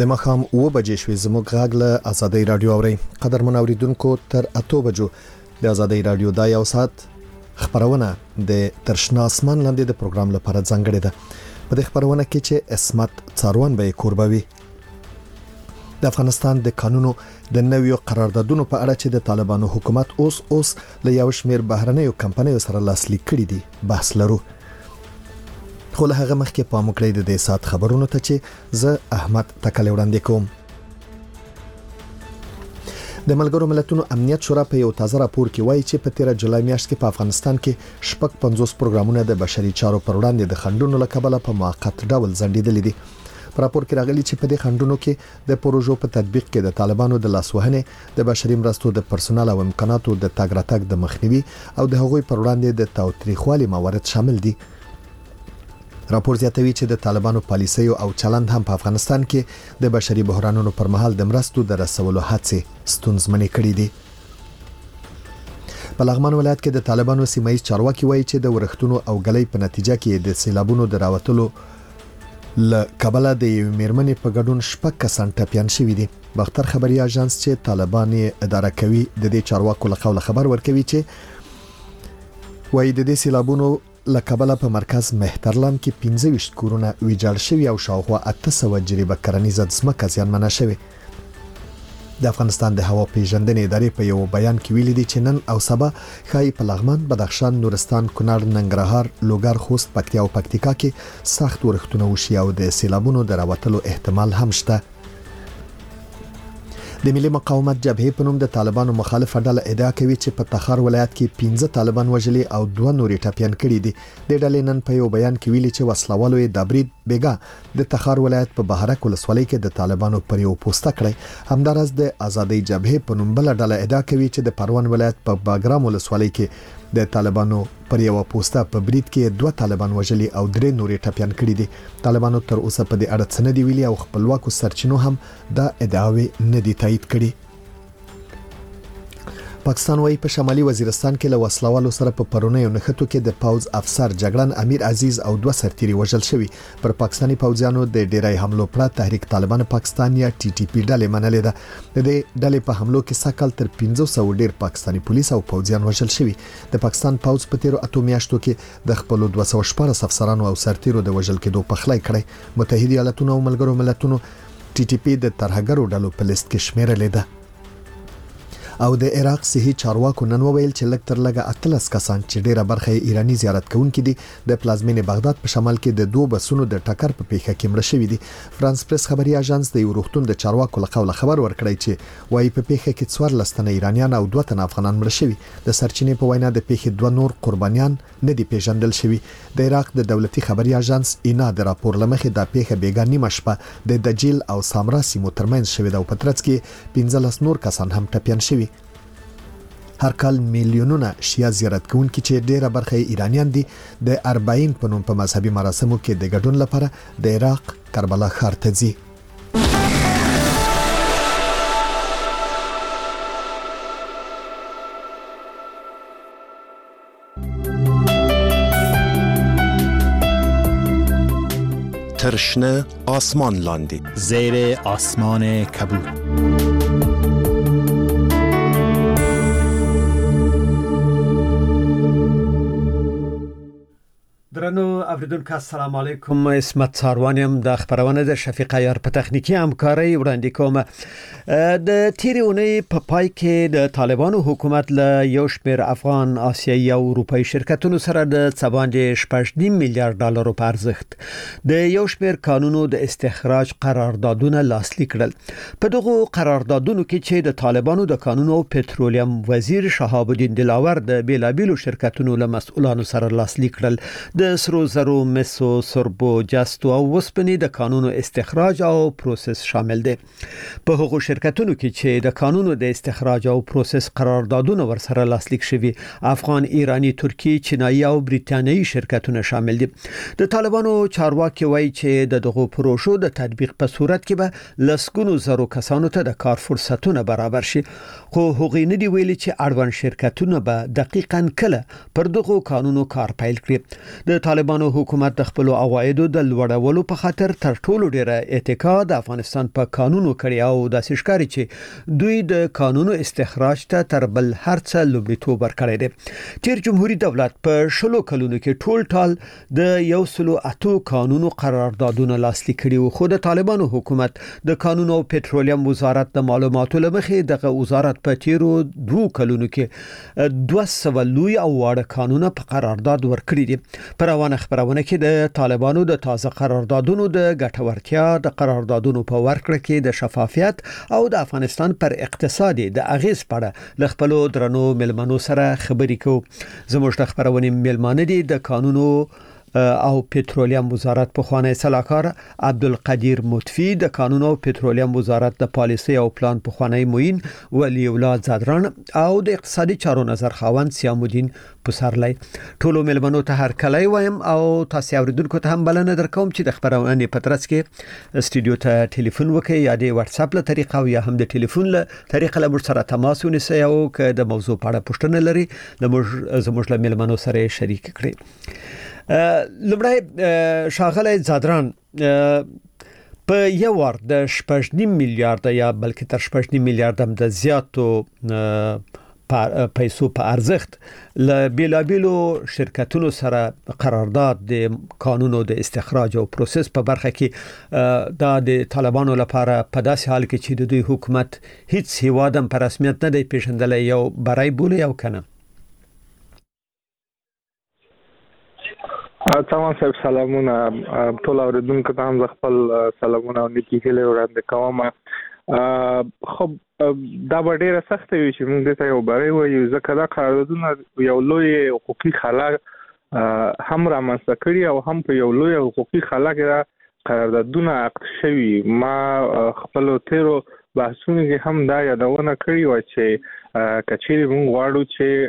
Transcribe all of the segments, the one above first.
د مخام 9 بجې شوې زموږ غاګ له ازادي رادیو اوري قدرمن اوریدونکو تر 8 بجو د ازادي رادیو د یو سات خبرونه د ترشنا اسمان لاندې د پروګرام لپاره ځانګړې ده. په دې خبرونه کې چې اسمت څاروان به کوربوي د افغانستان د قانونو د نویو قراردادونو په اړه چې د طالبانو حکومت اوس له یو شمېر بهرنیو کمپنیو سره لاسلیک کړي دي بحث لرو. خو له هغه مخکې پام وکړئ د دې سات خبرونو ته چې زه احمد تکل وړاندې کوم. د ملګرو ملتونو امنیت شورا په یو تازه راپور کې وایي چې په 13 جولای میاشت کې په افغانستان کې 50 پروګرامونه د بشري چارو پر وړاندې د خنډونو لکبله په موقت ډول ځنډېدل دي. په راپور کې راغلي چې په دې خنډونو کې د پروژو په تطبیق کې د طالبانو د لاسوهنې د بشري مرستو د پرسونل او امکاناتو د تګ راتګ د مخنیوي او د هغوی پر وړاندې د تاوتریخوالي موارد شامل دي. راپور زیاتوي چې د طالبانو پالیسي او چلند هم په افغانستان کې د بشري بحرانونو پر مهال د مرستو د رسولو هڅې ستونزمنې کړې دي. په لغمان ولایت کې د طالبانو سیمایي چارواکي وایي چې د ورښتونو او غلې په نتیجه کې د سیلابونو د راوتلو ل کابل د میرمنې په ګډون شپږ کسان ټپيان شوي دي. باختر خبري اژانس چې طالبان اداره کوي د دې چارواکو له قوله خبر ورکوي چې وایي د دې سیلابونو لکبله په مرکز مهترلام کې 15 کورونه ویجاړ شوي او شاوخوا 800 جریبه کرنیزه ځمکه زیانمنه شوي. د افغانستان د هوا پیژندنې ادارې په یو بیان کې ویلي دي چې نن او سبا خای په لغمان، بدخشان، نورستان، کونړ، ننګرهار، لوګر، خوست، پکتیا او پکتیکا کې سخت ورښتونه وشي او د سیلابونو د راوتلو احتمال هم شته. د ملي مقاومت جبهې په نوم د طالبانو مخالفه ډله ادعا کوي چې په تخار ولایت کې 15 طالبان وژلي او 2 نورې ټپيان کړي دي. د ډلې نن په یو بیان کې ویلي چې وسلوالو یې د برید بیګا د تخار ولایت په بهرک ولسوالۍ کې د طالبانو پر یو پوسټ کړی. همدارس د ازادي جبهې په نوم بل ډله ادعا کوي چې د پروان ولایت په باګرام ولسوالۍ کې د طالبانو پر یو پوسټه په برید کې 2 طالبان وژلي او 3 نورې ټپيان کړي دي. طالبانو تر اوسه په دې اړه څه نه دی ویلي او خپلواکو سرچینو هم دا ادعاوې نه دي تایید کړي. پاکستان وايي په شمالي وزیرستان کې له وسلوالو سره په پرونیو نښتو کې د پاوز افسر جګړن امیر عزیز او 2 سرتیري وژل شوي. پر پاکستاني پوځیانو د ډیرای حملو پر تحریک طالبان پاکستان یا ټي ټي پی ډلې منلې ده. د دې ډلې په حملو کې سکل تر 500 ډیر پاکستاني پولیس او پوځیان وژل شوي. د پاکستان پوځ په 13 میاشتو کې د خپل 214 افسرانو او سرتیرو د وژل کېدو په خلای کړی. متحده ایالاتونو او ملګرو ملتونو ټي ټي پی د ترهګرو ډلو په لیست کې شمیرلې ده. او د عراق صحي چارواکو نن وویل چې لږ تر لږه 13 کسان چې ډیره برخه ایرانی زیارت کوونکي دي د پلازمینې بغداد په شمال کې د 2 بسونو د ټکر په پیښه کې مړه شوي دي. فرانس پریس خبري اژانس د یو روغتون د چارواکو له قوله خبر ورکړی چې وايي په پیښه کې 14 تنه ایرانیان او 2 تنه افغانان مړه شوي. د سرچینې په وینا د پیښې 2 نور قربانیان نه دي پیژندل شوي. د عراق د دولتي خبري اژانس اینا د راپور لمخې د پیښه بیګا نیمه شپه د دجیل او سامرا سیمو ترمنځ شوې ده او په ترڅ کې 15 نور کسان هم ټپيان شوي. هر کال میلیونونه شیعه زیارت کوونکي چې ډیره برخه ایرانیان دي د 40 په نوم په مذهبي مراسمو کې د ګډون لپاره د عراق کربلا ښار ته ځي. ترشنه آسمان لاندې زیر آسمان کبود. درنو اوریدونکو السلام علیکم. اسمت څاروانیم د خبرونه د شفیق عیار په تخنیکی همکاري وړاندې کوم. د تیرې اونۍ په پای کې د طالبانو حکومت له یو شمېر افغان، آسیایي او اروپایي شرکتونو سره د څباندې 6.5 میلیارډ ډالرو په ارزښت د یو شمېر قانونو د استخراج قراردادونه لاسلیک کړل. په دغه قراردادونو کې چې د طالبانو د قانونو او پټرولیم وزیر شهاب الدین دلاور د بیلابیلو شرکتونو له مسؤلانو سره لاسلیک کړل. د سرو زرو، مسو، سربو، جستو او وسپنې د قانونو استخراج او پروسس شامل دي. په هغو شرکتونو کې چې د قانونو د استخراج او پروسس قراردادونه ورسره لاسلیک شوي افغان، ایرانی، ترکی، چینایي او بریتانیایي شرکتونه شامل دي. د طالبانو چارواکي وایي چې دغه پروژو د تطبیق په صورت کې به لسګونو زرو کسانو ته د کار فرصتونه برابر شي. خو هغوی نه دی ویلي چې اړوند شرکتونه به دقیقاً کله پر دغه قانونو کار پیل کړي. د طالبانو حکومت د خپل عوایدو د لوړولو په خاطر تر ټولو ډیره اتکا د افغانستان په قانونو کړی او د سشکاري چې دوی د قانونو استخراج ته تر بل هرڅه لومړیتوب ورکړی دی. تیر جمهوریت دولت په 10 کلونو کې ټول ټال د 108 قانونو قراردادونه لاسلیک کړي خو د طالبانو حکومت د قانون او پټرولیم وزارت د معلوماتو لمخې دغه وزارت په تیرو 2 کلونو کې 200 لوی او واړه قانونه په قرارداد ورکړي دي. پر روانه خبرونه کې د طالبانو د تازه قراردادونو د ګټورتیا د قراردادونو په ورکړه کې د شفافیت او د افغانستان پر اقتصادي د اغیز په اړه ل خپل درنو ملمنو سره خبرې کوو. زموږ د خبرونه ملمانه دي د قانونو او پټرولیم وزارت په خوانی صلاحکار عبدالقدیر مطفی، د قانون او پټرولیم وزارت د پالیسي او پلان په خوانی موین ولی اولاد زادران او د اقتصادي چارو نظر خاوند سیام الدین پسرلی. ټولو ملمنو ته هر کله وایم او تاسو اوریدونکو ته هم بلنه درکوم چې د خبرونه په ترڅ کې استودیو ته ټلیفون وکړئ یا د واتس اپ له طریقه او یا هم د ټلیفون له طریقه له سره تماس ونیسئ او که د موضوع په اړه پوښتنه لري زموږ له ملمنو سره شریک کړئ. لمړی شاغله زادران په یو ور د 8.5 میلیارډ یا بلکې تر 8.5 میلیارډ د زیاتو پیسو په ارزښت ل بیلابیلو شرکتونو سره قرارداد د قانونو د استخراج او پروسس په برخه کې د طالبانو لپاره په داسې حال کې چې د دوی حکومت هیڅ هیوادم په رسمیت نه دی پیژندل یو برای بوله یو کنه. تمام صاحب سلامونه ټول اوریدونکو ته هم خپل سلامونه او نیکی هیله وړاندې کوم. خو دا ډیره سخت وي چې موږ ته یو بری وایو ځکه دا قراردادونه یو لوی حقوقي خلا هم رامنځته کړي او هم په یو لوی حقوقي خلا کې قراردادونه عقد شوي. ما خپل تیرو بحثونه کې هم دا یادونه کړې و چې کچېری موږ غواړو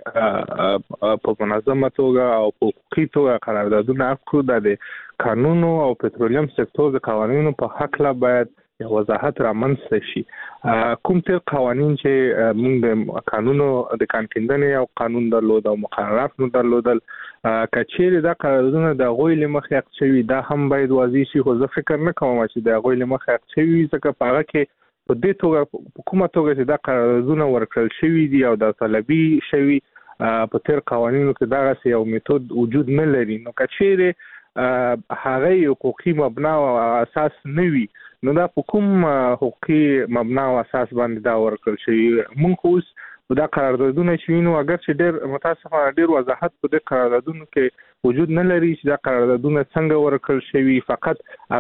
چې په منظمه توګه او په حقوقي توګه قراردادونه عقد د قانون او پټرولیم سکتور د قوانینو په حق لا باید یو وضاحت رامنځته شي. کوم تر قوانین چې موږ د قانونو د کانکندنې او قانون درلود او مقررات نو درلودل کچېری دا قراردادونه د غوی لمخې عقد شوي دا هم باید واضح شي. خو زه فکر نه کوم چې د غوی لمخې عقد شوي ځکه په هغه کې په دې توګه کومه توګه چې دا قراردادونه ورکړل شوي دي او د طلبي شوي په تیر قوانینو کې دا یو میتود وجود نه لري. نو کچېری هغه حقوقي مبنا او اساس نه وي نو دا په کوم حقوقي مبنا او اساس باندې دا ورکړل شوي. موږ اوس دا قراردادونه چې وینو اگر چې ډېر متاسفانه ډېر وضاحت په دې قراردادونو کې وجود نه لري چې دا قراردادونه څنګه ورکړل شوي. فقط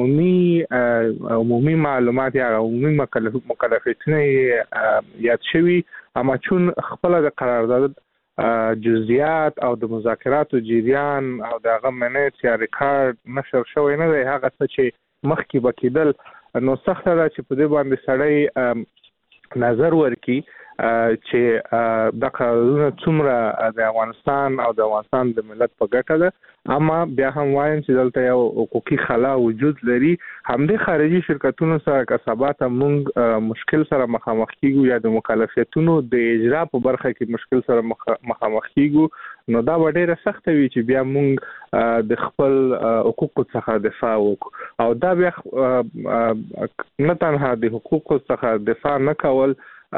هغه عمومي معلومات یا عمومي مکلفیتونه یاد شوي اما چون خپل د قرارداد جزئیات او د مذاکراتو جریان او د هغه منټ یا ریکارډ نشر شوی نه دی هغه څه چې مخکې بکیدل نو سخت ده چې په دې باندې سړی نظر ورکړي چې دا قراردادونه څومره د افغانستان او د افغانستان د ملت په ګټه ده. اما بیا هم وایم چې دلته یو حقوقي خلا وجود لري. همدې خارجي شرکتونو سره کسبات موږ مشکل سره مخامخ کیږو یا د مکلفیتونو د اجرا په برخه کې مشکل سره مخامخ کیږو نو دا ډیره سخت وي چې بیا موږ د خپل حقوقو څخه دفاع وکړو او دا بیا نه تنها د حقوقو څخه دفاع نه کول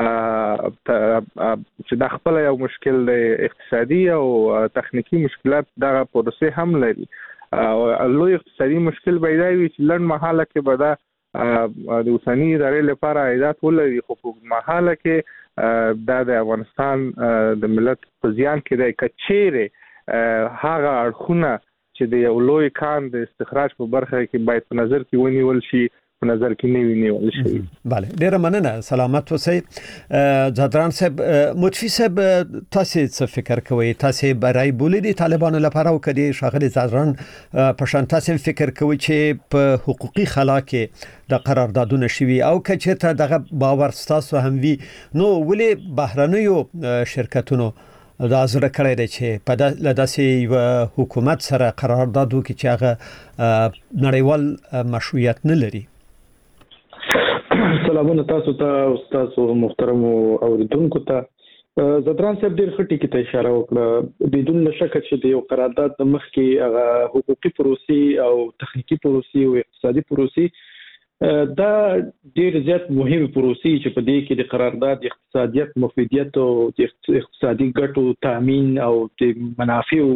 چې دا خپل یو مشکل دی اقتصادي او تخنیکی مشکلات دا پروسه هم لري. لوی اقتصادي مشکل پیدا وي چې لږ مهاله کې به دا د اوسنی ادارې لپاره عایدات ولري خو په مهاله کې دا د افغانستان د ملت په زیان کې دی. کچېره هغه اړخونه چې د یو لوی کان د استخراج په برخه کې باید په نظر کې ونیول شي په نظر کې نه ونیول شي. بله ډیره مننه سلامت اوسئ. زادران صاحب مطفی صاحب تاسو څه فکر کوئ؟ تاسو برای بولې د طالبانو لپاره او کدي شاغلي زادران په شان تاسو فکر کوئ چې په حقوقي خلا کې د قراردادونه شوي او کچې ته دغه باور تاسو هم وی نو ولې بهرنیو شرکتونو دا زړه کړی دی چې په داسې حکومت سره قرارداد وکړي چې هغه نړیوال مشروعیت نه لري؟ سلامونه تاسو ته استاد محترم اوریدونکو ته. زدران صاحب ډېر خټي کې ته اشاره وکړه بدون نشک چې د یو قرارداد د مخ کې هغه حقوقي پروسې او تخنیکی پروسې او اقتصادي پروسې دا ډېر زیات مهمه پروسې چې په دې کې د قرارداد اقتصادیت مفیدیت او اقتصادي ګټو تامین او د منافعو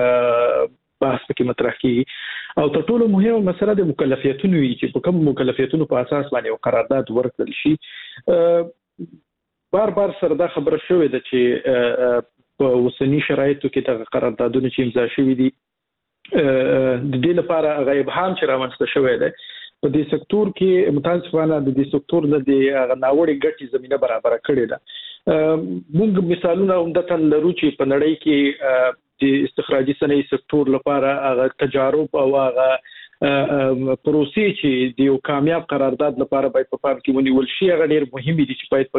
بحث پکې مطرح کیږي او تر ټولو مهمه مسله د مکلفیتونو وی چې په کوم مکلفیتونو په اساس باندې یو قرارداد ورکړل شي بار سره دا خبره شوې ده چې په اوسنی شرایطو کې د قراردادونو چې امضا شوي دي د دې لپاره غیب هم چې رامنځته شوی دی په دې سکتور کې متاسفانه د دې سکتور د ناوړي ګټې زمينه برابر کړې ده موږ مثالونه عمدتاً لرو چې په نړۍ کې د استخراجي صنایع سکتور لپاره هغه تجارب او هغه پروسې چې د یو کامیاب قرارداد لپاره باید په پام کې ونیول شي هغه ډېر مهم دي چې باید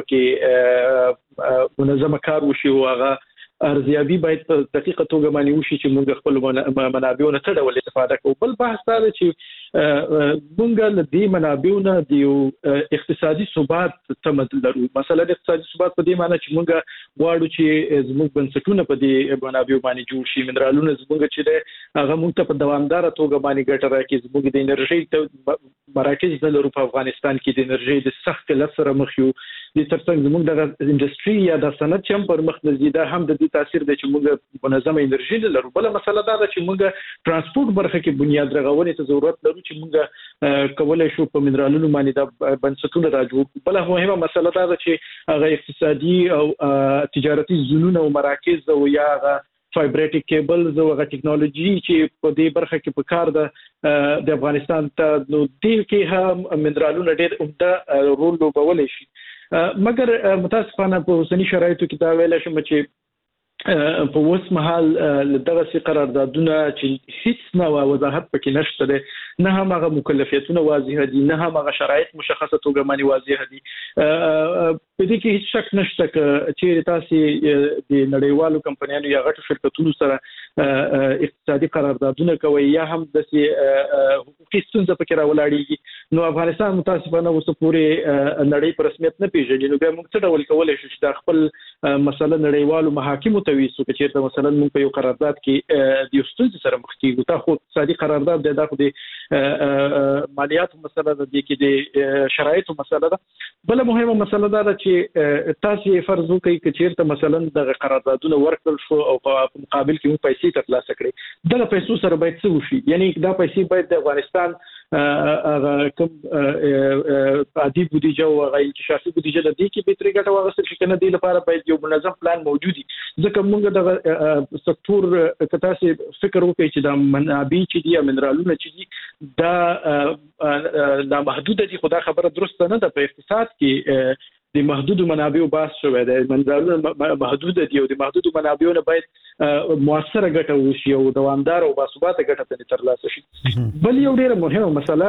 پکې منظم کار وشي او هغه ارزیابي باید په دقیقه توګه باندې وشي چې موږ خپل منابعونه څه ډول استفاده کوو. بل بحث دا چې موږ له دې منابعونه د اقتصادي ثبات تمد لرو. مثلا د اقتصادي ثبات په دې معنی چې موږ غواړو چې زموږ بنسټونه په دې منابعو باندې جوړ شي، منرالونه زموږ چې هغه موږ ته په دوامدار توګه باندې ګټه راکړي. زموږ د انرژي مراکز د لرو په افغانستان کې د انرژي د سخت قلت سره مخ یو. د ترڅنګ زموږ د انډستری یا د صنعت چې پر مخ نزيده هم د دې تاثیر دی چې موږ منظمه انرژي لرو. بل مسله دا ده چې موږ ترانسپورت برخه کې بنیاد رغونې ته ضرورت لرو چې موږ کولای شو په منرالونو باندې د بنسټونو راجوړ. بل مهمه مسله دا ده چې هغه اقتصادي او تجارتي زونونه او مراکز او یا فایبریټیک کیبلز او هغه ټکنالوژي چې په دې برخه کې په کار ده د افغانستان ته نو دې کې هم منرالونه ډېر عمده رول لوبولی شي. مګر متاسفانه په اوسنی شرایطو کې دا ویل شم چې په اوس مهال دغه قراردادونه چې هیڅ نه وضاحت پکې نشته ده، نه هم هغه مکلفیتونه واضح دي، نه هم هغه شرایط مشخصه توګه باندې واضح دي. په دې کې هیڅ شک نشته چې تاسو د نړیوالو کمپنیانو یا غټو شرکتونو سره اقتصادي قراردادونه کوي یا هم د حقوقي ستونزې پکې راولاړيږي. نو افغانستان متاسفانه اوس پورې نړۍ په رسمیت نه پیژني. نو بیا موږ څه ډول کولای شو چې خپل مسله نړیوالو محاکمو ته ویسو چې مثلا موږ په یو قرارداد کې د یو ستونزې سره مخ کیږو. تا خو اقتصادي قرارداد د دغه مالیاتو مسله ده، د کې د شرایطو مسله ده. بل مهمه مسله ده چې تاسو فرض وکړئ چې چیرته مثلا د قراردادونو ورکړل شو او په مقابل کې موږ پیسې ترلاسه کړې، دغه پیسو سره باید څه وشي؟ یعنی دا پیسې باید د افغانستان کوم عادي بودیجه او هغه انکشافي بودیجه د دې کې به ترې ګټه واغستل شي کنه. د لپاره باید یو منظم پلان موجود وي. ځکه موږ د سکتور کتاسي فکر وکړي چې د منابع چې دي منرالونه چې دي دا محدود دي. خو دا خبره درسته نه ده. په اقتصاد کې د محدودو منابعو بحث شوی دی. منرالونه محدود دي او د محدودو منابعونو باید موثره ګټه وشي او دوامدار او باثباته ګټه ترلاسه شي. بل یو ډیره مهمه مسله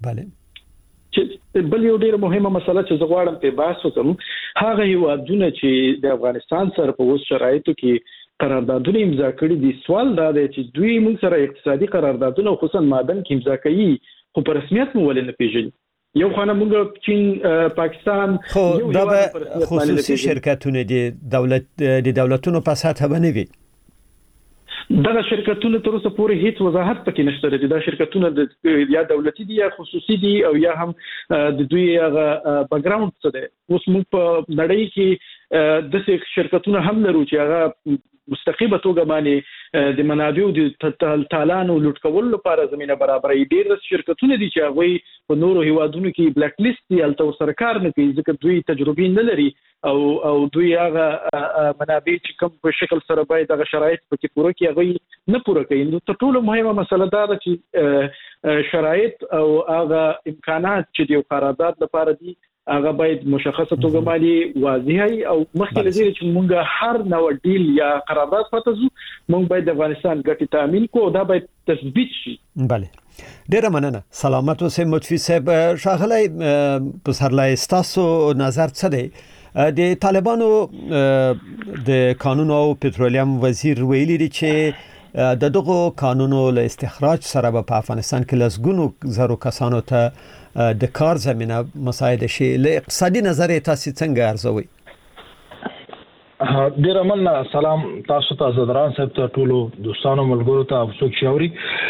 چې زه غواړم په بحث وکړم هغه هیوادونه چې د افغانستان سره په اوس شرایطو کې قراردادونه امضا کړي دي. سوال دا دی چې دوی موږ سره اقتصادي قراردادونه خصوصا معدن کې امضا کوي خو په رسمیت مو ولې نه پیژني. یو خانه موږ چین پاکستان خو دا به خصوصي شرکتونه دي، دولتونو په سطح باندې وي. دغه شرکتونه تر اوسه پورې هیڅ وضاحت پکې نشته لري. دا شرکتونه یا دولتي دي یا خصوصي دي او یا هم د دوی هغه بیک ګراوند څه دی. اوس موږ په نړۍ کې د شرکتونه هم لرو چې هغه مستقیمه توګه باندې د منابعو د تالان او لوټ کولو لپاره زمينه برابرې. ډېر شرکتونه دي چې هغه په نورو هیوادونو کې بلیک لیست دي، الته سره کار نه کوي ځکه دوی تجربه نه لري او دوی هغه منابع چې کوم په شکل سره باید هغه شرایط پکې پوره کړي هغه نه پوره کوي. نو ټول مهمه مسله دا ده چې شرایط او هغه امکانات چې د قرارداد لپاره دي هغه باید مشخصه توګه باندې واضح او مخکې لري چې موږ هر نوع ډیل یا قرارداد فتزو موږ باید د افغانستان ګټې تامین کو، دا باید تثبیت شي. بله ډیره مننه. سلامت اوسئ مطفی صاحب. شاغلی پسرلی ستاسو نظر څه دی؟ د طالبانو د قانون او پټرولیم وزیر ویلي دی چې د دغه قانونو له استخراج سره په افغانستان کې لسګونو زرو کسانو ته د کار زمينه مساعده شي. له اقتصادي نظر تاسو څنګه ارزوي؟ ډیر مننه. سلام تاسو ته زدران صاحب ته ټولو دوستانو ملګرو ته څوک شاوري.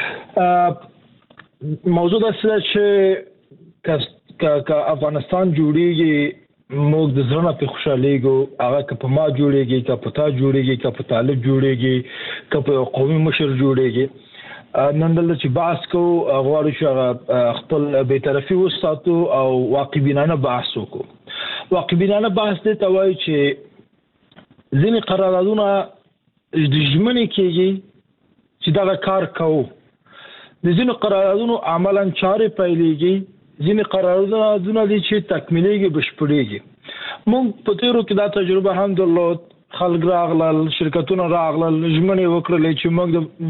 موضوع دا چې افغانستان جوړیږي موږ د زړه په خوشاليګو هغه که په ما جوړیږي که په تا جوړیږي که په طالب جوړیږي که په قومي مشر جوړیږي. نن دلته چې بحث کو غواړو چې خپل بی‌طرفي وساتو او واقعبینانه بحث وکړو. واقعبینانه بحث دې ته وایي چې ځینې قراردادونه د ژمنې کېږي چې دا کار کوو، د ځینو قراردادونو عملاً چارې پیلېږي، ځینې قراردادونه دي چې تکمیلېږي بشپړېږي. موږ په تېرو کې دا تجربه هم درلود، خلک راغلل، شرکتونه راغلل، ژمنې وکړلې چې موږ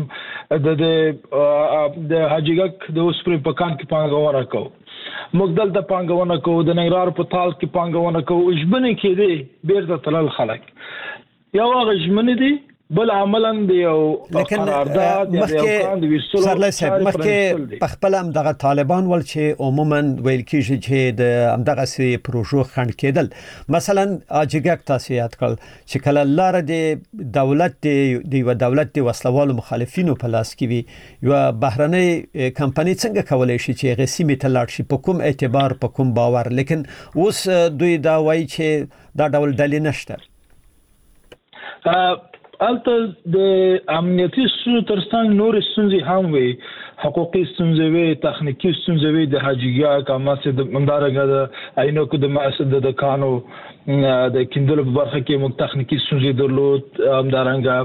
د حاجیګک د اوسپرې په کان کې پانګونه کوو، موږ دلته پانګونه کوو، د ننګرهار په تال کې پانګونه کوو. ژمنې کېدې بیرته تلل خلک یو هغه ژمنې دي، بل عملاً دی یو قرارداد یا یو کاند ویستلو. سرلی صاحب مخکې په خپل هم دغه طالبان ول چې عموما ویل کېږي چې د همدغه سي پروژو خنډ کېدل. مثلا اجګک تاسو یاد کړل چې کله لار د دولت دی و دولت د وسلوالو مخالفینو په لاس کې وي، یو بهرنۍ کمپنی څنګه کولای شي چې غسیمه تلاړ شي په کوم اعتبار په کوم باور. لیکن اوس دوی دا وایي چې دا ډول دلیل نشته. البته د امنیتي ستونزو ترڅنګ نور ستونزې هم وي، حقوقي ستونزې وي، تخنیکی ستونزې وي، د حاجیګا کماسه د مندارګه د عینوکو د مؤسسه د کانو د کیندلو په برخه کې موږ تخنیکی ستونزې درلود، همدارنګه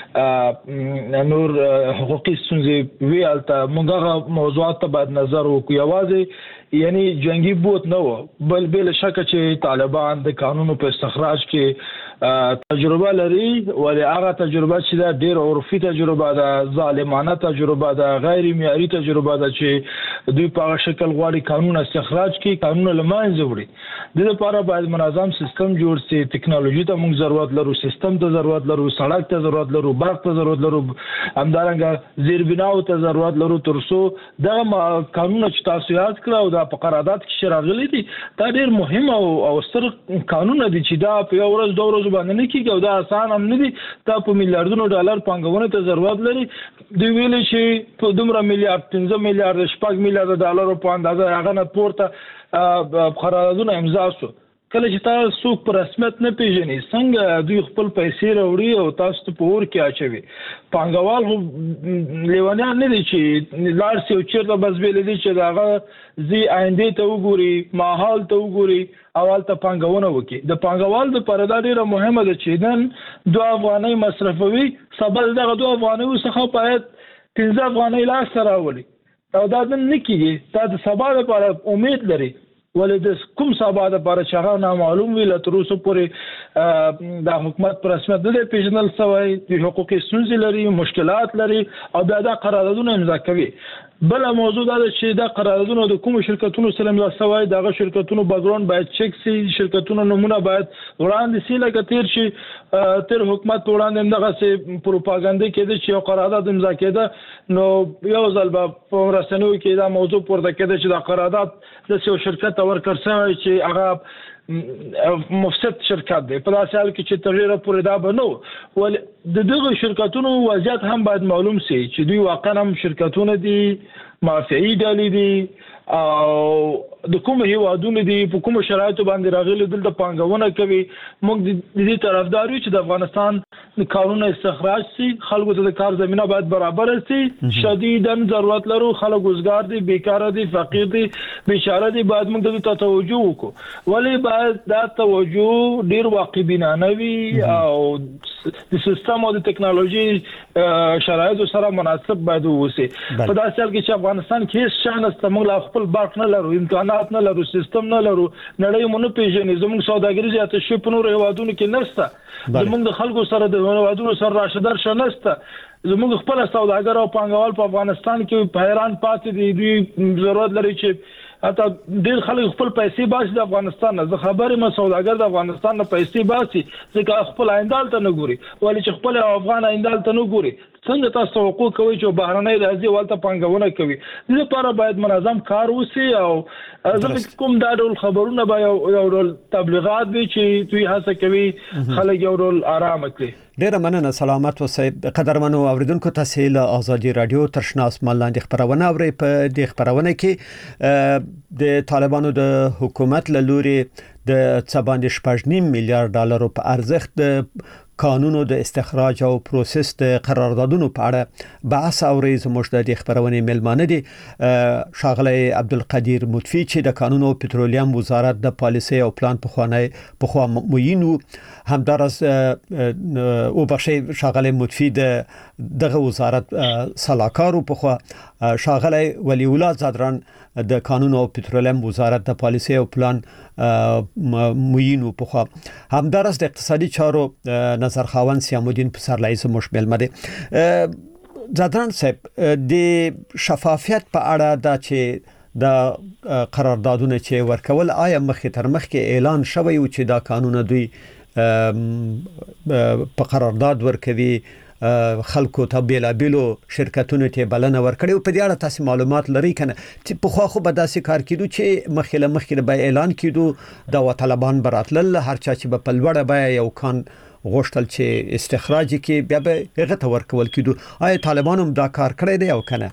نور حقوقي ستونزې وي. البته موږ هغه موضوعات ته باید نظر وکړو. یوازې یعنی جنگي بوت نه و، بل شک چې طالبان د قانونو په استخراج کې تجربه لري، ولې هغه تجربه چې دا ډېر عرفي تجربه ده، ظالمانه تجربه ده، غیر معیاري تجربه ده چې دوی په هغه شکل غواړي قانون استخراج کړي، قانون له منځه وړي. د لپاره باید منظم سیستم جوړ شي. ټکنالوژي ته موږ ضرورت لرو، سیستم ته ضرورت لرو، سړک ته ضرورت لرو، برق ته ضرورت لرو، همدارنګه زیربناو ته ضرورت لرو، ترڅو دغه قانون چې تاسو یاد کړو او دا په قرارداد کې شراغلي دي، دا ډېر مهم او ستر قانون دي چې دا په یو ورځ دوه ورځې باندې نه کېږي او دا آسان هم نه دي. دا په میلیارډونو ډالر پانګونه ته ضرورت لري. دوی ویلي چې په دومره میلیارډ 15 میلیارډ 6 میلیارډ ډالرو په اندازه هغه نه پورته قراردادونه امضا شو. کله چې تاسو په رسمیت نه پیژنئ څنګه دوی خپل پیسې راوړي او تاسو ته په اور کې اچوي. پانګوال خو لیوانیان نه دي چې لاړ شي او چېرته بس ویل دي چې دغه زی آینده ته وګوري، ماحول ته وګوري، اول ته پانګونه وکړي. د پانګوال د پاره دا ډیره مهمه ده چې نن 2 افغانۍ مصرفوي، سبا دغه 2 افغانۍ څخه باید 15 افغانۍ لاس راوړي او دا نه کیږي. دا د سبا لپاره امید لري، ولې د کوم سبا د لپاره چې هغه نامعلوم وي. تر اوسه پورې د حکومت پر رسمیت نه پیژنل شوی، د حقوقي ستونزې لري، مشکلات لري او بیا دا قراردادونه امضا کوي. بل موضوع دا چې دا قراردادونه د کوم شرکتونو سره امضا شوی، دغه شرکتونو بیکګراوند باید چک شي، شرکتونو نمونه باید وړاندې شي. لکه تیر حکومت وړاندې دغه سي پروپاګاندا کېده چې یو قرارداد امضا کېده، نو یو ځل په رسنیو کې دا موضوع پورته کېده چې دا قرارداد د یو شرکت ورکړ شوی چې هغه مفسد شرکت دی. په داسې حال کې چې تر ډېره پورې دا به نه و. ولې د دغه شرکتونو وضعیت هم باید معلوم شي چې دوی واقعا هم شرکتونه دي، مافیایي ډلې دي او د کوم هیوادونو دي، په کوم شرایطو باندې راغلي دلته پانګونه کوي. موږ د دې طرفدار یو چې د افغانستان قانون استخراج شي، خلکو ته د کار زمينه باید برابر شي. شدیداً ضرورت لرو، خلک وزګار دي، بیکاره دي، فقیر دي، بیچاره دي، باید موږ ته توجه وکړو. ولې باید دا توجه ډیر واقعبینانه وي او د سیستم او د ټکنالوژي شرایطو سره مناسب باید ووسی. په داسې حال کې چې افغانستان کې هیڅ شان است، موږ خپل برق نه لرو، امکانات نه لرو، سیستم نه لرو، نړۍ مونږ نه پیژني، زموږ سوداګریز اتشې په نور هیوادونو کې نشته، زموږ د خلکو سره د هیوادونو سره راشدار شنسته. زموږ خپل سوداګر او پانګوال په افغانستان کې حیران پاتې دي. دوی ضرورت لري چې اته ډېر خلک خپل پیسې باسي د افغانستان نه خبرې ما سوداګر د افغانستان نه پیسې باسي ځکه خپل آیندال ته نه ګوري ولې چې خپل افغان آیندال ته نه ګوري څنګه تاسو توقع کوئ چې بهرنۍ راځي ولته پانګونه کوي دې لپاره باید منظم کار وشي او زه کوم دا ډول خبرونه به یو ډول تبلیغات وي چې دوی هڅه کوي خلک یو ډول آرام کړي. ډیره مننه سلامت اوسئ قدرمنو اوریدونکو تاسو له آزادي رادیو ترشنا اسمان لاندې خبرونه اورئ په دې خبرونه کې د طالبانو د حکومت له لوري د څه 8.5 میلیارډ ډالرو په ارزښت د قانونو د استخراج او پروسس د قراردادونو په اړه بحث اوري زموږ د خبرونه ملمانه دي شاغلی عبدالقدیر مطفی چې د قانون او پټرولیم وزارت د پالیسي او پلان پخوا موینو همدارس او بخشي شاغلی مطفی دغه وزارت سلاکارو پخوا شاغلی ولی الله زادران د قانون او پټرولیم وزارت د پالیسي او پلان موینو پخوا همدارس د اقتصادي چارو نظر خاوند سیامالدین پسرلی زموږ ملمه دي زادران صاحب د شفافیت په اړه دا چې د قراردادونه چې ورکول آیا مخکې تر مخکې اعلان شوی او چې دا قانون دوی په قرارداد ورکوي خلکو ته بیلابیلو شرکتونو ته بلنه ورکړي او په دې اړه تاسو معلومات لري کنه چې په خو به داسې کار کیدو چې مخکې به اعلان کیدو دا طالبان براتل هر چا چې په لوړه به یو کان غوښتل چې استخراج کې بیا به هغه ته ورکول کیدو آیا طالبان هم دا کار کړی دی او کنه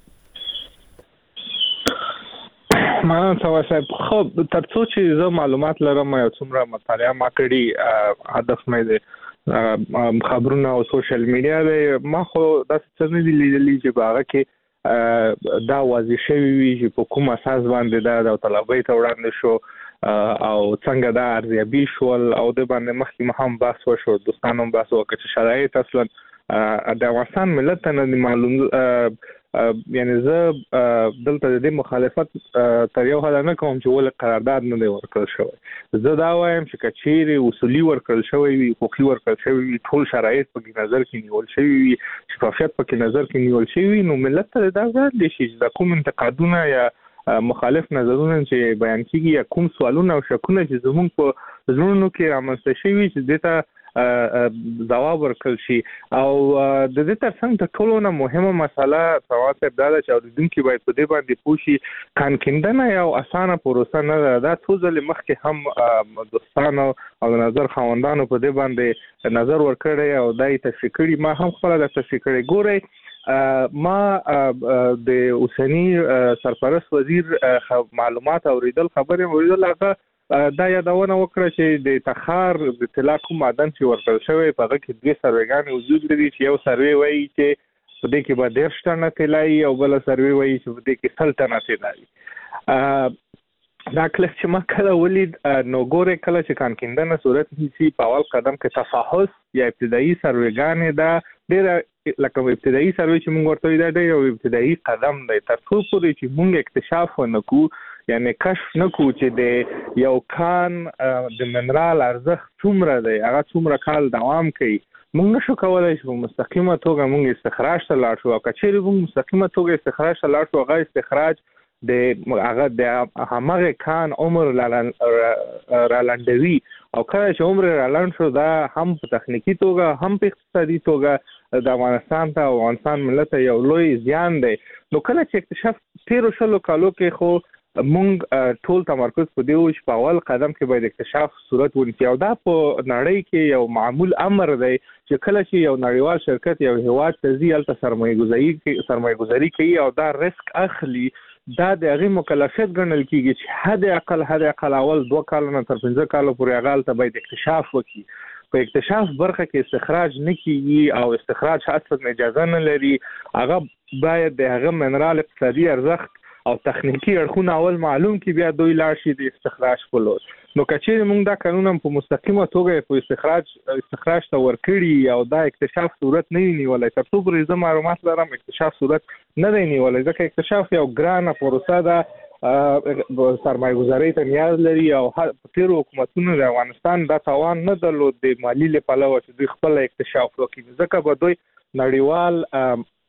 ما صاحب خو ترڅو چې زه معلومات لرم یو څومره مطالعه ما کړی هدف مې دی خبرونه او سوشل میډیا به ما خو د څه نه لیدلې چې باغه کې دا واضح شوی وي چې په کوم اساس باندې دا طلبای ته وړاندې شو او څنګه دا ارزیابي شول او د باندې مخکې هم بحث وشو دوستانو بحث وکړ چې شرایط اصلا د افغانستان ملت نه معلوم یعنی زه دلته د مخالفت تر یو حد نه کوم چې ول قرارداد نه دی ورکړل شوی زه دا وایم چې کچېری اصولي ورکړل شوی وي حقوقي ورکړل شوی وي ټول شرایط په نظر کې نیول شوی وي شفافیت په نظر کې نیول شوی نو ملت ته دا ځل شي چې کوم انتقادونه یا مخالف نظرونه چې بیان کیږي یا کوم سوالونه او شکونه چې زموږ په زړونو کې رامنځته شوي چې دته ځواب ورکړل شي او د دې ترڅنګ د ټولو نه مهمه مسله تاسو دا چې اوریدونکو باید په دې باندې پوښي کان کیندنه یو اسانه پروسه نه ده دا څو ځله مخکې هم دوستانو او نظر خواندانو په دې باندې نظر ورکړی او دای تشریح کړي ما هم خپل د تشریح کړي ګورئ ما د اوسنی سرپرست وزیر معلومات اوریدل خبرې اوریدل هغه دا یادونه وکړه چې د تخار د طلا کوم معدن چې ورکړل شوی په هغه کې دوه سروېګان وجود لري چې یو سروې وایي چې په دې کې به 10 ټنه طلای او بل سروې وایي چې په دې کې 100 ټنه طلای دا کله چې ما کله ولید نو ګوره کله چې کان کیندنه صورت هیڅ په اول قدم کې تفاحص یا ابتدایي سروېګان دا ډېر لکه ابتدایي سروې چې موږ ورته دا ډېر ابتدایي قدم دی تر څو پورې چې موږ اکتشاف ونکو یعنی کشف نکو چې د یو کان د منرال ارزښت څومره دی هغه څومره کال دوام کوي موږ نشو کولای چې په مستقیمه توګه موږ استخراج ته لاړ شو او کچېرې موږ مستقیمه توګه استخراج ته لاړ شو هغه استخراج د هغه د همغه کان عمر را لنډوي او کله چې عمر را لنډ شو دا هم په تخنیکی توګه هم په اقتصادي توګه د افغانستان ته او افغانستان ملت یو لوی زیان دی نو کله چې اکتشاف 13 کالو کې خو مونږ ټول تمرکز په دی چې په اول قدم کې باید اکتشاف صورت ونیسي او دا په نړۍ کې یو معمول امر دی چې کله چې یو نړیوال شرکت یو هیواد ته ځي الته سرمایه‌ګذاري کوي او دا ریسک اخلي دا د هغه مکلفیت ګڼل کیږي چې حد اقل اول 2 کال نه تر 15 کال پورې هغه ته باید اکتشاف وکړي په اکتشاف برخه کې استخراج نه کیږي او استخراج اصلا اجازه نه لري هغه باید د هغه منرال اقتصادي ارزښت او تخنیکی اړخونه اول معلوم کی بیا دوی لاړ شي د استخراج په لور نو کچې موږ دا قانون په مستقیمه توګه په استخراج ته ورکړي او دا اکتشاف صورت نه نیولای تر څو پرې زما معلومات لرم اکتشاف صورت نه دی نیولای ځکه اکتشاف یو ګرانه پروسه ده سرمایه‌ګذاري ته نیاز لري او تیر حکومتونو د افغانستان د توان نه درلود د مالی له پلوه چې دوی خپل اکتشاف وکړي ځکه به دوی نړیوال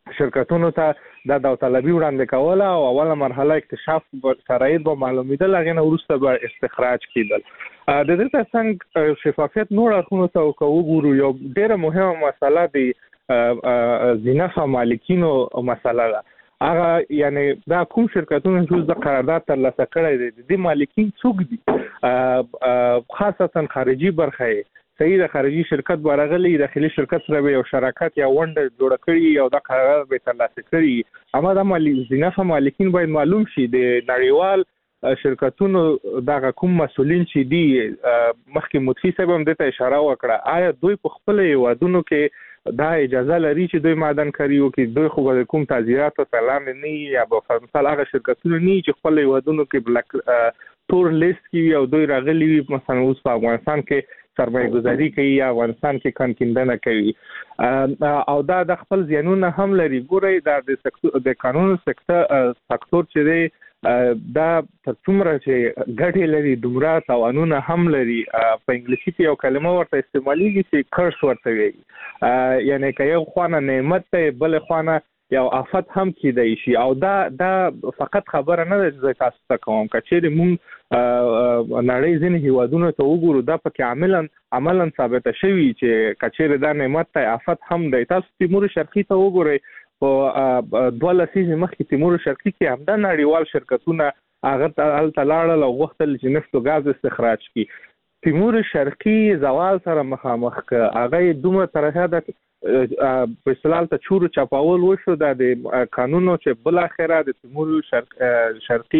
شرکتونو ته د داوطلبي وړاندې کوله او اوله مرحله اکتشاف شرایط به معلومېدل، هغې نه وروسته به استخراج کېدل. د دې ترڅنګ شفافیت نور اړخونو ته وګورو. یو ډېره مهمه مسله د ځینفه مالکینو مسله ده. هغه یعنی دا کوم شرکتونه چې د قرارداد ترلاسه کړی دی، د دې مالکین څوک دي؟ خاصتا خارجي برخه صحیح د خارجي شرکت برغلي داخلي شرکت سره یو شراکت یا ونډه جوړه کړي او د قرارداد به ترلاسه کړي. اما د ځینفه مالکین باید معلوم شي. د نړیوال شرکتونو دغه کوم مسولین چې دي، مخکې مدفي صاحب هم دې ته اشاره وکړه، آیا دوی په خپل هیوادونو کې دا اجازه لري چې دوی معدن کاري وکړي؟ دوی خو به کوم تعزیرات او سلام نه یا په مثال هغه شرکتونه نه چې خپل هیوادونو کې بلک تور لیست کې او دوی راغلي وي، مثلا اوس په افغانستان کې سرمایه گذاری کوي یا افغانستان کې کانکیندنه کوي او دا د خپل زیانونه هم لري. ګورئ دا د قانون سکتور چې دی دا تر څومره چې ګټې لري دومره تاوانونه هم لري. په انګلیسي کې یو کلمه ورته استعمالیږي چې کرس ورته وایي، یعنی که یو خوانه نعمت دی بل خوانه یو آفت هم کېدای شي. او دا فقط خبره نه ده چې تاسو ته کوم، که چیرې مونږ نړۍ ځینې هیوادونو ته وګورو دا پکې عملاً ثابته شوي چې که چیرې دا نعمت دی آفت هم دی. تاسو تیمور شرقي ته وګورئ، په 2 لسیزې مخکې تیمور شرقي کې همدا نړیوال شرکتونه هغه هلته لاړل او غوښتل چې نفت او ګاز استخراج کړي. تیمور شرقي زوال سره مخامخ که هغه دومره طرحه ده په اصطلاح ته چورو چاپاول وشو. دا د قانونو چې بل اخره د تیمور شرقي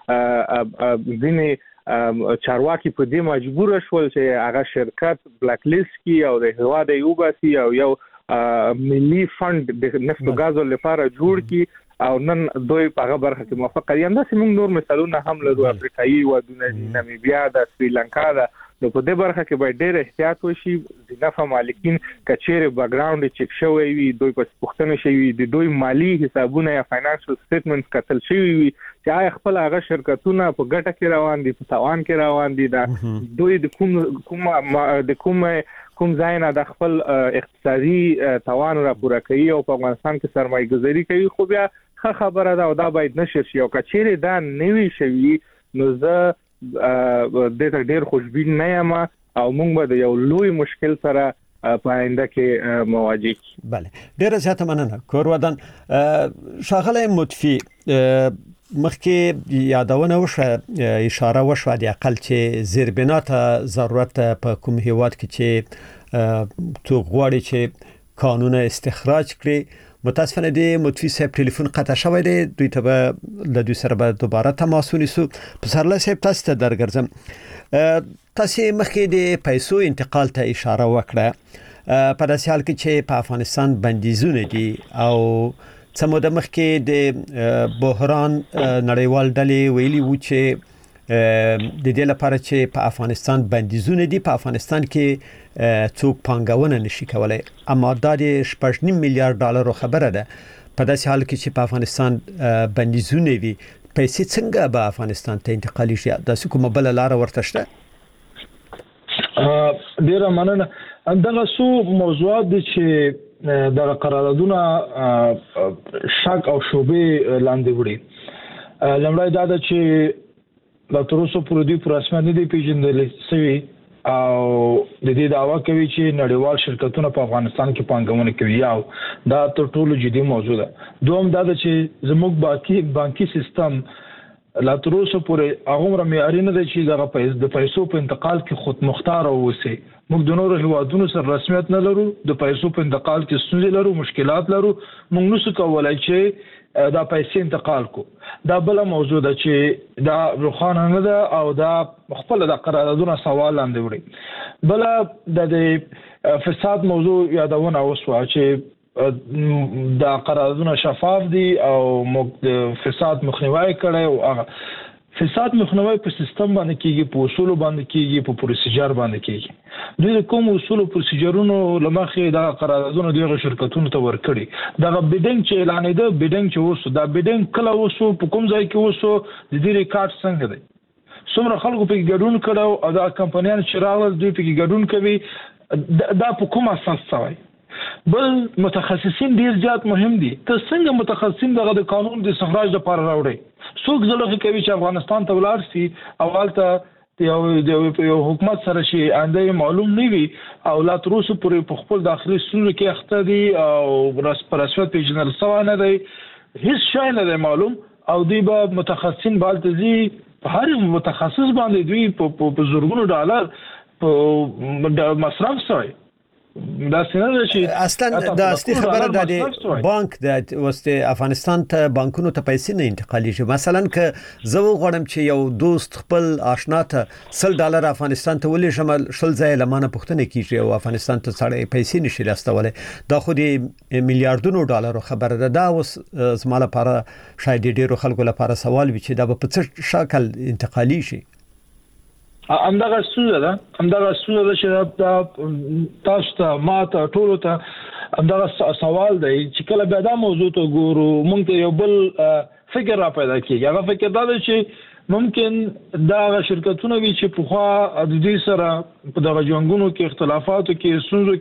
ځینې چارواکي په دې مجبور شول چې هغه شرکت بلاک لیست کی او د هواد یو باسي او یو ملي فند د نفت او غازو لپاره جوړ کی او نن دوی په هغه برخه کې موافق دي. همدا چې موږ نور مثالونه هم لرو، افریقایي ودونه دي، نامیبیا د سریلانکا ده. نو په دې برخه کې باید ډېر احتیاط وشي. ځینفه مالکین کچېره بیک ګراوند چک شوی وي، دوی په پوښتنه شوی دي، دوی مالی حسابونه یا فاینانشل سټیټمنټس کتل شوی وي چې آیا خپل هغه شرکتونه په ګټه کې روان دي، په تاوان کې روان دي، دا دوی د کوم ځای نه د خپل اقتصادي توان راپوره کوي او په افغانستان کې سرمایه گذاري کوي. خو بیا ښه خبره ده او دا باید نشر شي. او کچېره دا نوي شوی نو زه د ته ډېر خوشبین نه یم او موږ به د یو لوی مشکل سره په آینده کې مواجه کیږو. بله، ډېره زیاته مننه کورودان. ښاغلی مدفي، مخکې یادونه وشوه، اشاره وشوه د اقل چې زیربنا ته ضرورت په کوم هیواد کې چې تو غواړي چې قانون استخراج کړي. متاسفانه د مدفي صاحب ټلیفون قطع شوی دی، دوی ته به د دوی سره به دوباره تماس ونیسو. پسرلی صاحب تاسو ته درګرځم. تاسو مخکې د پیسو انتقال ته اشاره وکړه. په داسې حال کې چې په افغانستان بندیزونه دي او څه موده مخکې د بحران نړیوال ډلې ویلي وو چې د دې لپاره چې په افغانستان بندیزونه دي، په افغانستان کې څوک پانګونه نشي کولای. اما دا د 6.5 میلیارډ ډالر خبره ده. په داسې حال کې چې په افغانستان بندیزونه وي، پیسې څنګه به افغانستان ته انتقالي شي؟ دا کومه بل لار ورته شته؟ ډیره مننه. دغه څو موضوعات دي چې د قراردادونو شک او شوبې لاندې وړي. لومړی دا ده چې لا تر اوسه پورې دوی په رسمیت نه دي پیژندل شوي او د دې دعوا کوي چې نړیوال شرکتونه په افغانستان کې پانګونه کوي. او دا تر ټولو جدي موضوع ده. دوم دا ده چې زموږ بانکي سیستم لا تر اوسه پورې هغومره معیاري نه دی چې د پیسو په انتقال کې خود مختار اوسي. موږ د نورو هیوادونو سره رسمیت نه لرو، د پیسو په انتقال کې ستونزې لرو، مشکلات لرو. موږ نشو کولی چې دا پیسې انتقال کو. دا بل موضوع ده چې دا روخانه نه ده او دا خپل د قراردادونو سوال لاندې وړي. بل د فساد موضوع یادونه وسوه چې دا قراردادونه شفاف دي او موږ د فساد مخنیوي کړی او هغه فساد مخنیوي په سیستم باندې کیږي، په اصول باندې کیږي، په پروسیجر باندې کیږي. دوی د کوم اصول او پروسیجرونو لمخې دا قراردادونه دغه شرکتونو ته ورکړي. دا بیډینګ چې اعلانېده، بیډینګ چې وسو، دا بیډینګ کله وسو، په کوم ځای کې وسو، د دې ریکارډ څنګه دی، څومره خلکو په ګډون کړو او دا کمپنیان چې راغلل دوی په ګډون کوي، دا په کوم اساس شوی؟ بل متخصصین ډیر زیات مهم دي. ته څنګه متخصصین دغه د قانون د استخراج لپاره راوړي؟ څوک زړه کوي چې افغانستان ته ولاړ شي اولته یو حکومت سره شي انده معلوم نه وي او لا تر اوسه پورې په خپل داخلي ستونزو کې اخته دي او رسمیت پیژندل شوی نه دی، هیڅ شی نه دی معلوم او دوی به متخصصین بالتزي په هر متخصص باندې دوی په زورګونو ډالر په مصرف شوی. دا څنګه شي اصلا د اصلي خبره د بانک د وسته افغانستان ته بانکونو ته پیسې نه انتقالي. مثلا که زه وغواړم چې یو دوست خپل آشنا ته $100 افغانستان ته ولې شمال شل ځای لمانه پښتنه کیږي او افغانستان ته سړی پیسې نشي راستولای، دا خو د میلیارډونو ډالرو خبره ده. دا اوس زما لپاره شاید ډیرو خلکو لپاره سوال وي چې دا په څه شکل انتقالي شي. همدغه ستونزه ده چې تاسو ته ماته ټولو ته همدغه سوال دی چې کله بیا دا موضوع ته ګورو موږ ته یو بل فکر را پیدا کیږي. هغه فکر دا دی چې ممکن دا شرکتونه وي چې په خوا د دې سره په دغه جنګونو کې اختلافاتو کې ستونزو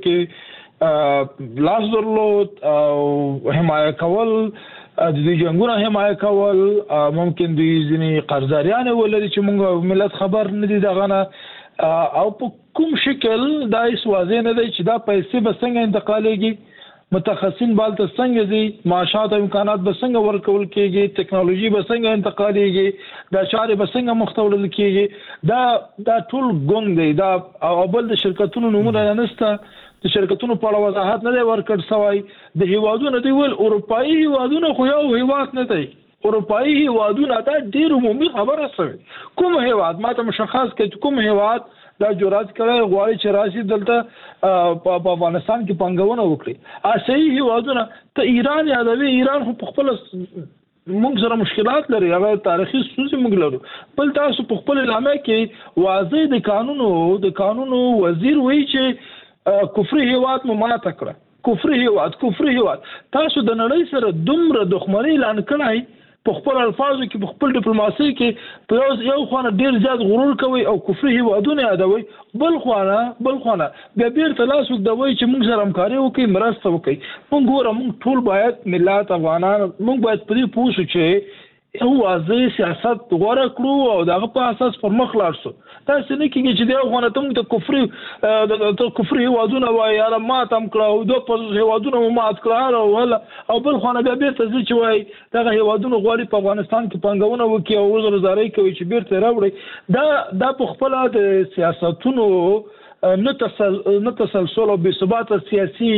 کې لاس درلود او حمایت کول، د دې جنګونو حمایت کول، ممکن د ځینې قرضداريان ولري چې موږ ملت خبر نه دي دغه نه او په کوم شکل دا هیڅ واضح نه دی چې دا پیسې به څنګه انتقالېږي، متخصصین بالته څنګه دي، معاشات او امکانات به څنګه ورکول کېږي، ټکنالوژي به څنګه انتقالېږي، دا چارې به څنګه مختوړل کېږي. دا ټول ګونګ دی. دا او بل د شرکتونو نمونه نشته، د شرکتونو په اړه وضاحت نه دی ورکړ شوی. د هیوادونو دی ول اروپאי هیوادونو خو یو هیواد نه دی، اروپאי هیوادونه دا ډیر عمومي خبره شوی. کوم هیواد ماته مشخص کړي کوم هیواد دا جرأت کړی غواړي چې راشي دلته په افغانستان کې پنګونه وکړي؟ اسیایي هیوادونه ته ایران یادوي. ایران خو خپل موږ سره مشکلات لري، هغه تاریخي ستونزې موږ لرو. بل تاسو په خپل اعلامیه کې واضح د قانونو وزیر وایي چې کفر هیواد مو ماته کړه. کفر هیواد تاسو د نړۍ سره دومره دښمنۍ اعلان کړای په خپل الفاظو کې په خپل ډیپلوماسي کې په یو خانه ډیر زیات غرور کوي او کفر هیوادونه یادوي، بل خانه بیا بیرته لاس وګدوي چې موږ سره همکاري وکړي، مرسته وکړي. موږ ګوره موږ ټول باید ملت افغانان موږ باید په دې پوه شو چې یو واضح سیاست غوړه کړو او دغه په اساس پر مخ لاړ شو. تاسو نه کېږي چې دا غوښنه ته د کفر هیوادونه وایي یا ما تم کړو او د په هیوادونو مات کړو او بل خانه بیا بیرته چې وایي دغه هیوادونو غواړي په افغانستان کې پنګونه وکړي او وزرزاري کوي چې بیرته راوړي. دا په خپل د سیاستونو نه تسلسل او بې ثباته سیاسي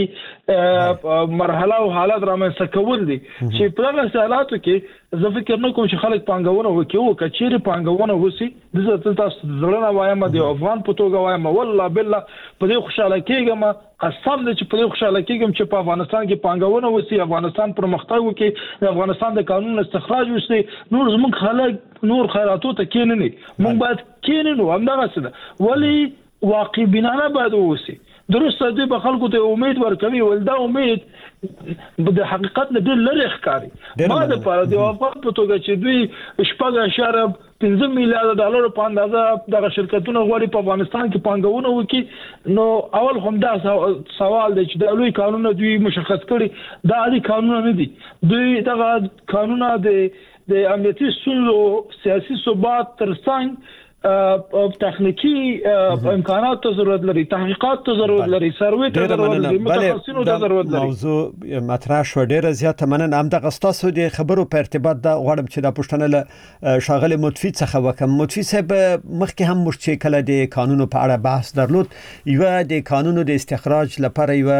مرحله او حالات رامنځته کول دي چې په دغه حالاتو کې زه فکر نه کوم چې خلک پنګونه وکړي. او کچېرې پنګونه وسی د تاسو زړه نه وایم د افغان په توګه وایم والله بالله په دې خوشاله کېږم، قسم دې چې په دې خوشاله کېږم چې په افغانستان کې پنګونه وسی، افغانستان پرمختګ وکړي، د افغانستان د قانون استخراج وسی. نور زموږ خلک نور خیراتو ته کېنني، موږ باید کېننو. همدغه څه ده ولی واقع بینانه باید وسی. درسته دی به خلکو ته امید ورکوي ول دا امید د حقیقت نه ډېر لري ښکاري. ما د لپاره د افغان په توګه چې دوی شپږ 15 میلیارډ ډالر په اندازه دغه شرکتونه غواړي په افغانستان کې پنګونه وکړي، نو اول هم دا سوال دی چې د لوی قانون دوی مشخص کړي، دا عادي قانون نه دي. دوی دغه قانون د امنیتي ستونزو سیاسي ثبات ترڅنګ تخنیکی امکانات ته ضرورت لري، تحقیقات ته ضرورت لري، سروې ته ضرورت لري، متخصصینو ته ضرورت لري. موضوع مطرح شو ډیره زیاته مننه. همدغه ستاسو د خبرو په ارتباط دا غواړم چې دا پوښتنه له شاغل متفی څخه وکم. متفی صاحب مخکې هم موږ چې کله د قانونو په اړه بحث درلود، یو د قانونو د استخراج لپاره یو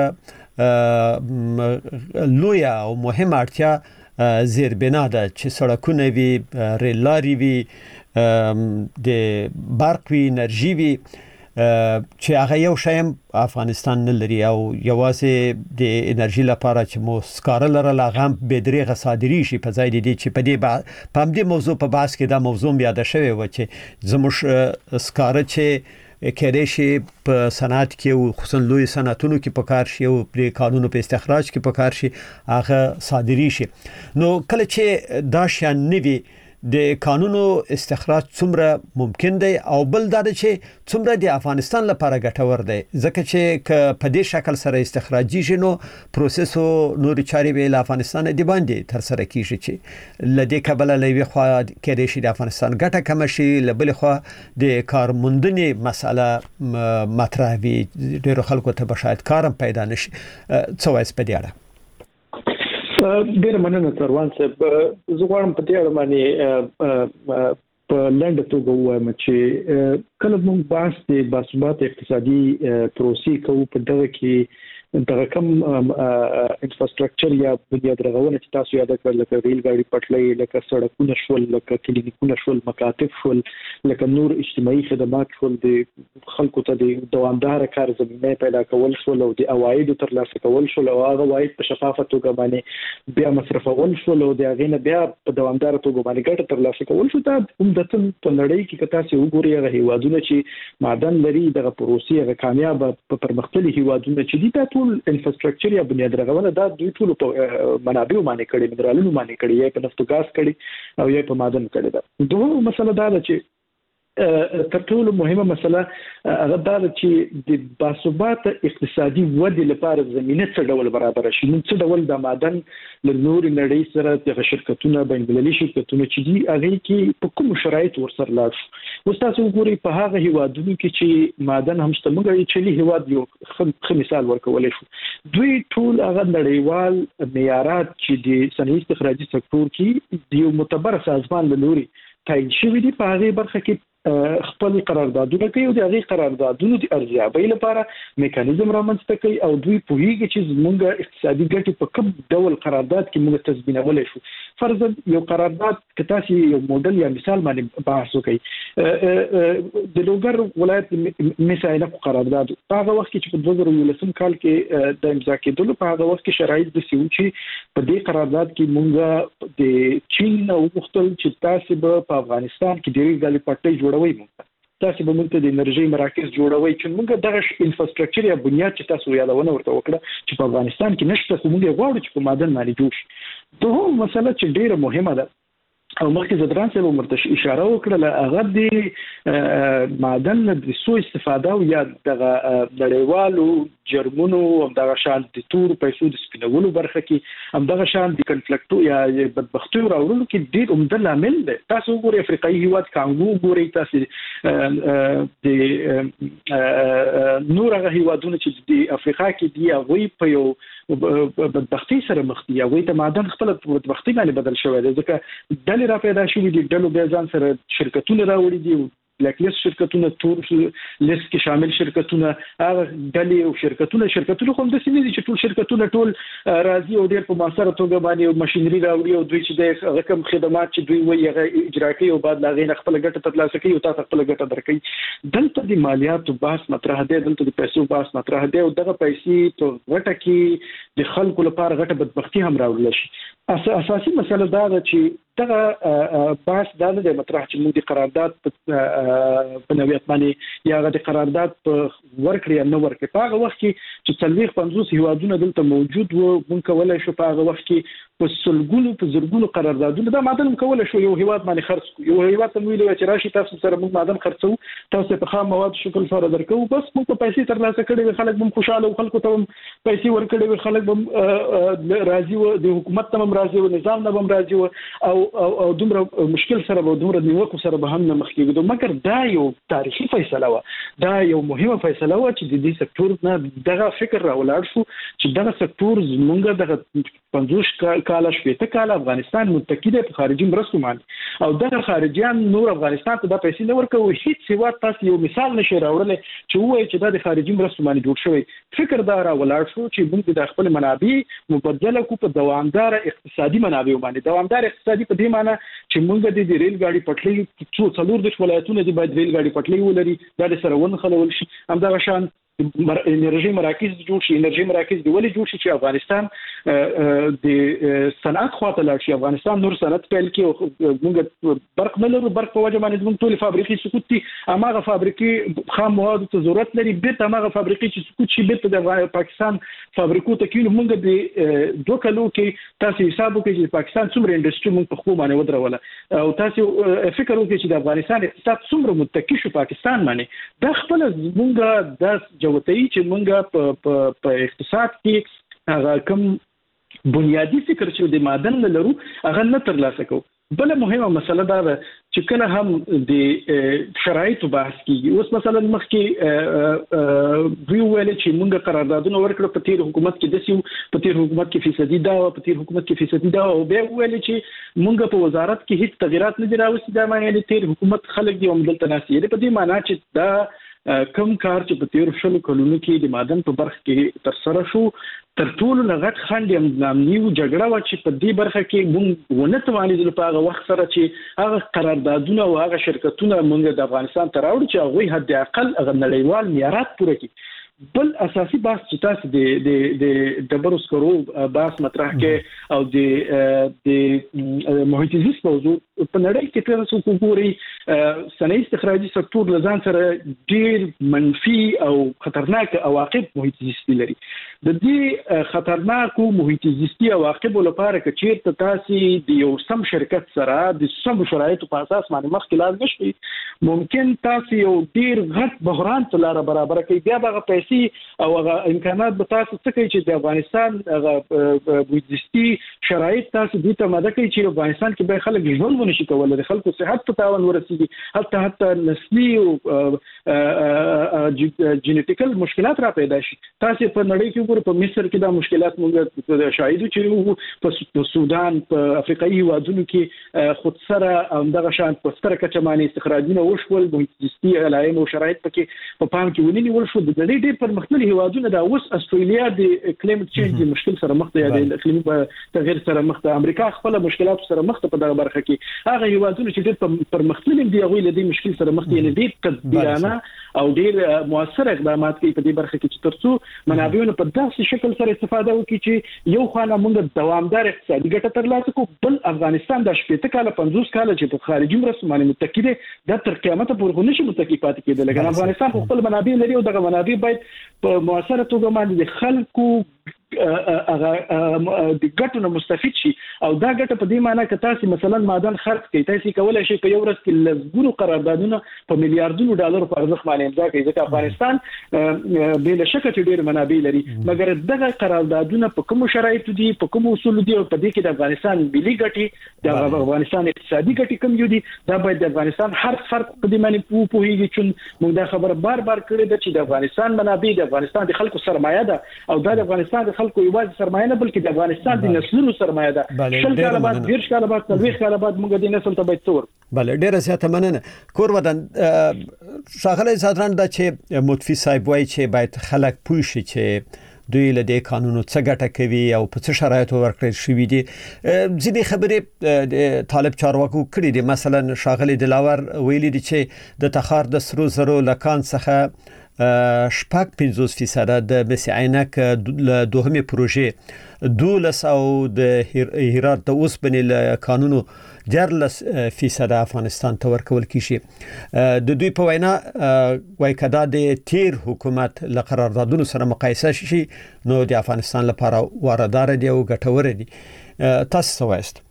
لویه او مهمه اړتیا زیربنا ده چې سړکونه وي، ریل لارې وي، د برق وی، انرژي وی، چې هغه یو شایم افغانستان نه لري او یوازې د انرژي لپاره چې مو سکاره لرل هغه به دریغه صادري شي په ځای دي چې په دې موضوع په بحث کې دا موضوع یاد شوی و چې زموږ سکاره چې کېدای شي په صنعت کې او خصوصا لوی صنعتونو کې په کار شي او په قانونو په استخراج کې په کار شي هغه صادري شي. نو کله چې دا شان نوي د قانونو استخراج څومره ممکن دی او بل دا چې څومره د افغانستان لپاره ګټور دی ځکه چې په دې شکل سره استخراجي شنو پروسس او نور چاري به له افغانستان دی باندې تر سره کیږي چې لدې کبل لوي خو کې د افغانستان ګټه کم شي لبل خو د کارموندنې مسله مطرح وي ډېر خلکو ته بشاید کارم پیدا نشي څه وایي په دې اړه ډېر مننه تروان صاحب زه غواړم په دې اړه باندې په لنډه توګه ووایم چې کله موږ بحث د باثبات اقتصادي پروسې کوو په دغه کې دغه کم انفراستراکچر یا بنیاد رغونه چې تاسو یاد کړل لکه ریل ګاډي پټلۍ لکه سړکونه شول لکه کلینیکونه شول مکاتب شول لکه نور اجتماعي خدمات شول د خلکو ته د دوامدار کار زمینه پیدا کول شول او د عواید ترلاسه کول شول او هغه عواید په شفافه توګه باندې بیا مصرفول شول او د هغه نه بیا په دوامدار توګه باندې ګټه ترلاسه کول شو دا عمدتاً په نړۍ کې که تاسو وګورئ هغه هیوادونه چې معدن لري دغه پروسې هغه کامیاب په پرمختللي هیوادونه چې دي ټول انفراستراکچر یا بنیاد رغونه دا دوی ټول په منابع باندې کړي منرالونو باندې کړي یا په نفت او غاز کړي او یا په معدن کړي دا دوه مسله دا ده چې تر ټولو مهمه مسله هغه دا ده چې د باثبات اقتصادي ودې لپاره زمينه څه ډول برابر شي نو څه ډول د معدن له نور نړۍ سره د شرکتونو بین المللي شرکتونو چې دي هغه کې په کوم شرایط ورسره لاړ شو تاسو وګورئ په هغه هیوادونو کې چې معدن هم شته موږ چې هیواد یو ښه مثال ورکولای شو دوی ټول هغه نړیوال معیارات چې د صنعتي استخراجي سکتور کې یو معتبر سازمان له لوري تعین شوی دی په هغه برخه کې خپل قراردادونه کوي او د هغه قراردادونو د ارزیابۍ لپاره میکانیزم رامنځته کوي او دوی پوهیږي چې زموږ اقتصادي ګټې په کوم ډول قرارداد کې موږ تضمینولای شو فرضاً یو قرارداد که تاسو یو موډل یا مثال باندې بحث وکړئ د لوګر ولایت مثاله قرارداد په هغه وخت کې چې په 2019 کال کې د امضا کېدلو په هغه وخت کې شرایط د سیو چې په دې قرارداد کې موږ د چین او مختلف چې تاسو په افغانستان کې ډېری ځلې پټې جوړوي موږ تاسو به موږ ته د انرژي مراکز جوړوي چې موږ دغه انفراستراکچر یا بنیاد چې تاسو یادونه ورته وکړه چې په افغانستان کې نشته خو موږ غواړو چې په معدن باندې جوړ شي دوه مسله چې ډیره مهمه ده او مخکې زدران صاحب مرته اشاره وکړه هغه د معدن د سوء استفاده او یا د نړیوالو جرمونو او د شان د تور پیسو د سپینولو برخه کې هم د شان د کنفلیکټو یا بدبختیو راوړلو کې ډیر عمده عامل دی تاسو وګورئ افریقایي هیواد کانګو وګورئ تاسو د نور هغه هیوادونه چې د افریقا کې دی هغه په یو بدبختی سره مخ دي هغه ته معدن خپل بدبختی باندې بدل شوی دی ځکه ډلې را پیدا شوې دي ډلو به ځان سره شرکتونه راوړي دي بلیک لیست شرکتونه تور لیست کې شامل شرکتونه هغه ډلې او شرکتونه کوم د سیمې دي چې ټول شرکتونه ټول راضي او ډېر په مؤثره توګه باندې ماشينري راوړي او دوی چې د رقم خدمات چې دوی وایي هغه اجرا کوي او بعد لا غیر خپل ګټه ترلاسه کوي او تاسو خپل ګټه درکړي دلته د مالیاتو بحث مطرح دی دلته د پیسو بحث مطرح دی او دغه پیسې په غټه کې د خلکو لپاره غټه بدبختی هم راوړل شي اساسي مسله دا ده چې دغه بحث دا نه دی مطرح چې موږ د قرارداد په نوعیت باندې یا د قرارداد په ورکړې یا نه ورکړې په هغه وخت کې چې 50 هیوادونه دلته موجود وو موږ کولای شو په هغه وخت کې په سلګونو په زرګونو قراردادونه دا معدن کولای شو یو هیواد باندې خرڅ یو هیواد ته ویلو چې راشي تاسو سره موږ معدن خرڅو تاسو په خام مواد شکل سره درکو بس موږ په پیسې ترلاسه کړي خلک هم خوشاله او خلکو ته پیسې ورکړي خلک هم راضي وو د حکومت ته هم راضي وو نظام نه هم راضي وو او دومره مشکل سره به دومره نیوکو سره به هم نه مخ کېږي مګر دا یو تاریخي فیصله و دا یو مهمه فیصله و چې د دې سکتور نه دغه فکر راولاړ شو چې دغه سکتور زمونږ دغه 50 کال شپته کال افغانستان متکی دی په خارجي مرستو باندې او دغه خارجيان نور افغانستان ته د پیسې نه ورکوي هیڅ سیوا تاسو یو مثال نشي راوړل چې وایي چې د خارجي مرستو باندې جوړ شوی فکر دا راولاړ شو چې موږ د خپل منابع مبادله کو په دوامدار اقتصادي منابع باندې دوامدار اقتصادي په دې معنی چې موږ د ریل ګاډي پټلۍ څو څلور د ولایتونو د باید ریل ګاډي پټلۍ ولري دا سره ونخلول شي هم دا شان انرژي مراکز جوړ شي. انرژي مراکز دی ولې جوړ شي چې افغانستان د صنعت خواته لاړ شي. افغانستان نور صنعت پیل کړي، موږ برق نه لرو، برق په وجه باندې موږ ټول فابریکې سقوط دي. هغه فابریکې خام مواد ته ضرورت لري، بیرته هغه فابریکې چې سقوط شي بیرته د پاکستان فابریکو ته کېږي. موږ د 2 کلو کې تاسو حساب وکړئ چې پاکستان څومره انډستری موږ په خو باندې ودروله، او تاسو فکر وکړئ چې د افغانستان اقتصاد څومره متکی شو پاکستان باندې. دا خپل موږ د جوړتي چې موږ په اقتصاد کې هغه کوم بنیادی فکر چې د معدن لرو هغه نه ترلاسه کوو. بل مهمه مسله دا ده چې کله هم د شرایطو بحث کیږي. اوس مثلا مخکې دوی ویل چې موږ قراردادونه ورکړو په تیر حکومت کې د سیو، په تیر حکومت کې فیصدي دا، په تیر حکومت کې فیصدي دا، او بیا ویل چې موږ په وزارت کې هیڅ تغیرات نه دي راوستي. دا معنی د تیر حکومت خلک دی عمدل تناسي په دې معنی چې دا کم کار چې په تیر شلو کلونو کې د معدن په برخه کې تر سره شو تر ټولو لغت خنډ امنیو جګړه و چې په دې برخه کې موږ ونه توانیدل په هغه وخت سره چې هغه قراردادونه او هغه شرکتونه موږ د افغانستان ته راوړو چې هغه حد اقل هغه نړیوال معیارات پوره کړي. بل اساسي بحث چې تاسو د ډبرو سکرو بحث مطرح کې او د محیط زیست موضوع په نړۍ کې تاسو وګورئ صنایع استخراجي سکتور لزان سره ډیر منفي او خطرناک عواقب محیط زیستی لري. د دې خطرناکو محیط زیستی عواقب لپاره چې چیرته تاسو د یو سم شرکت سره د سم شرایطو په اساس باندې مخکې لاس نشئ، ممکن تاسو یو ډیر غټ بحران ته لار برابر کړئ. بیا هغه پیسې او هغه امکانات به تاسو څه کوي چې د افغانستان هغه بودجستي شرایط تاسو دې ته ماده کوي چې افغانستان کې به خلک ژوند ونشي کولای، د خلکو صحت ته تاوان ورسیږي، حتی نسلي او جینیټیکل مشکلات را پیدا شي. تاسو په نړۍ کې وګورئ، په مصر کې دا مشکلات موږ شاهدو چې په سودان، په افریقایي هیوادونو کې خود سره همدغه شان په ستره کچه باندې استخراجونه وشول، بودجستي علایم او شرایط پکې په پام کې ونیول شو. د دې ډېر پرمختللي هیوادونه دا اوس استرالیا د کلایمټ چینج مشکل سره مخ ده، د اقلیمي تغیر سره مخ ده، امریکا خپل مشکلات سره مخ ده په دغه برخه کې. هغه هیوادونه چې ډېر پرمختللي دي هغه له دې مشکل سره مخ دي، یعنی ډېر تدبیرانه او ډېر موثر اقدامات کوي په دې برخه کې چې ترڅو منابعونو په داسې شکل سره استفاده وکړي چې یو خانه موږ دوامدار اقتصادي ګټه ترلاسه کړو، بل افغانستان د 15 کال 50 کال چې په خارجي مرستو باندې متکی دی د تر قیامت پورې نشي متکی پاتې کېدل. لکه افغانستان خپل منابع لري او دغه منابع باید په موثره توګه باندې د خلکو هغه د ګټو نه مستفید شي. او دا ګټه په دې معنی چې تاسو مثلا معدن خرڅ کړئ، تاسو کولای شئ په یو ورځ کې لږ قراردادونه په میلیارډونو ډالر په ارزښت باندې امضا کړئ، ځکه افغانستان بلا شک چې ډېر منابع لري، مګر دغه قراردادونه په کوم شرایطو دي، په کوم اصول دي، او په دې کې د افغانستان ملي ګټې، د افغانستان اقتصادي ګټې کوم یو دي، دا باید د افغانستان هر فرد په دې باندې پوهیږي. چې موږ دا خبره بار کړې ده چې د افغانستان منابع د افغانستان د خلکو سرمایه ده، او دا د افغانستان د خلکو یوازې سرمایه نه بلکې د افغانستان د نسلونو سرمایه ده. 10 کال بعد 20 کال بعد 30 کال بعد موږ د نسل ته باید تور. بله، ډیره زیاته مننه. کور ودان شاغله ساتران دا چې متفی صاحب وایي چې باید خلک پوه شي چې دوی له دې قانونو څه ګټه کوي او په څه شرایطو ورکړل شوي دي. ځینې خبرې طالب چارواکو کړي دي، مثلا شاغله دلاور ویلي دي چې د تخار د سرو زرو لکان څخه 50% د مس عینک له دوهمه پروژې 12 او د هرات د اوسپنې قانونو 14% افغانستان ته ورکول کیږي. د دوی په وینا وای کدا د تیر حکومت له قراردادونو سره مقایسه شي نو د افغانستان لپاره واردار دی او ګټور دي. تاسو څه وایست؟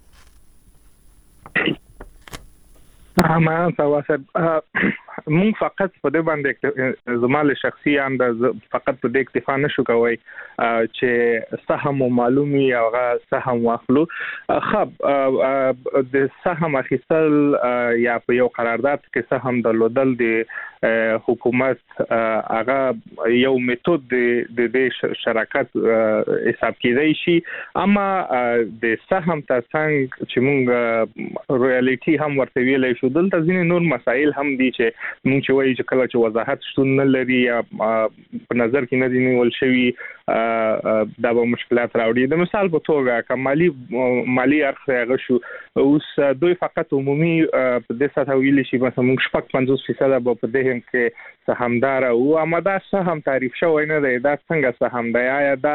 ما سواسه مونږ فقط په دې باندې زماله شخصي انداز فقط په دې اکتفا نشو کوي چې سهم معلومي او سهم واخلو. خب د سهم اخیستل یا په یو قرارداد کې سهم درلودل د حکومت هغه یو میتود د شراکت حساب کېدای شي، اما د سهم ترڅنګ چې مونږ رویالټي هم ورته ویلای شو، دلته ځینې نور مسایل هم دي چې مونږ چې وایي چې کله چې وضاحت شتون نه لري یا په نظر کې نه دي نیول شوی دا به مشکلات راوړي. د مثال په توګه که مالی اړخ هغه شو اوس دوی فقط عمومي په دې سطح ویل شي مثلا موږ 50% به په دې هم کې سهامدار او امدا سهم تعریف شوی نه دی. دا څنګه سهم دی؟ آیا دا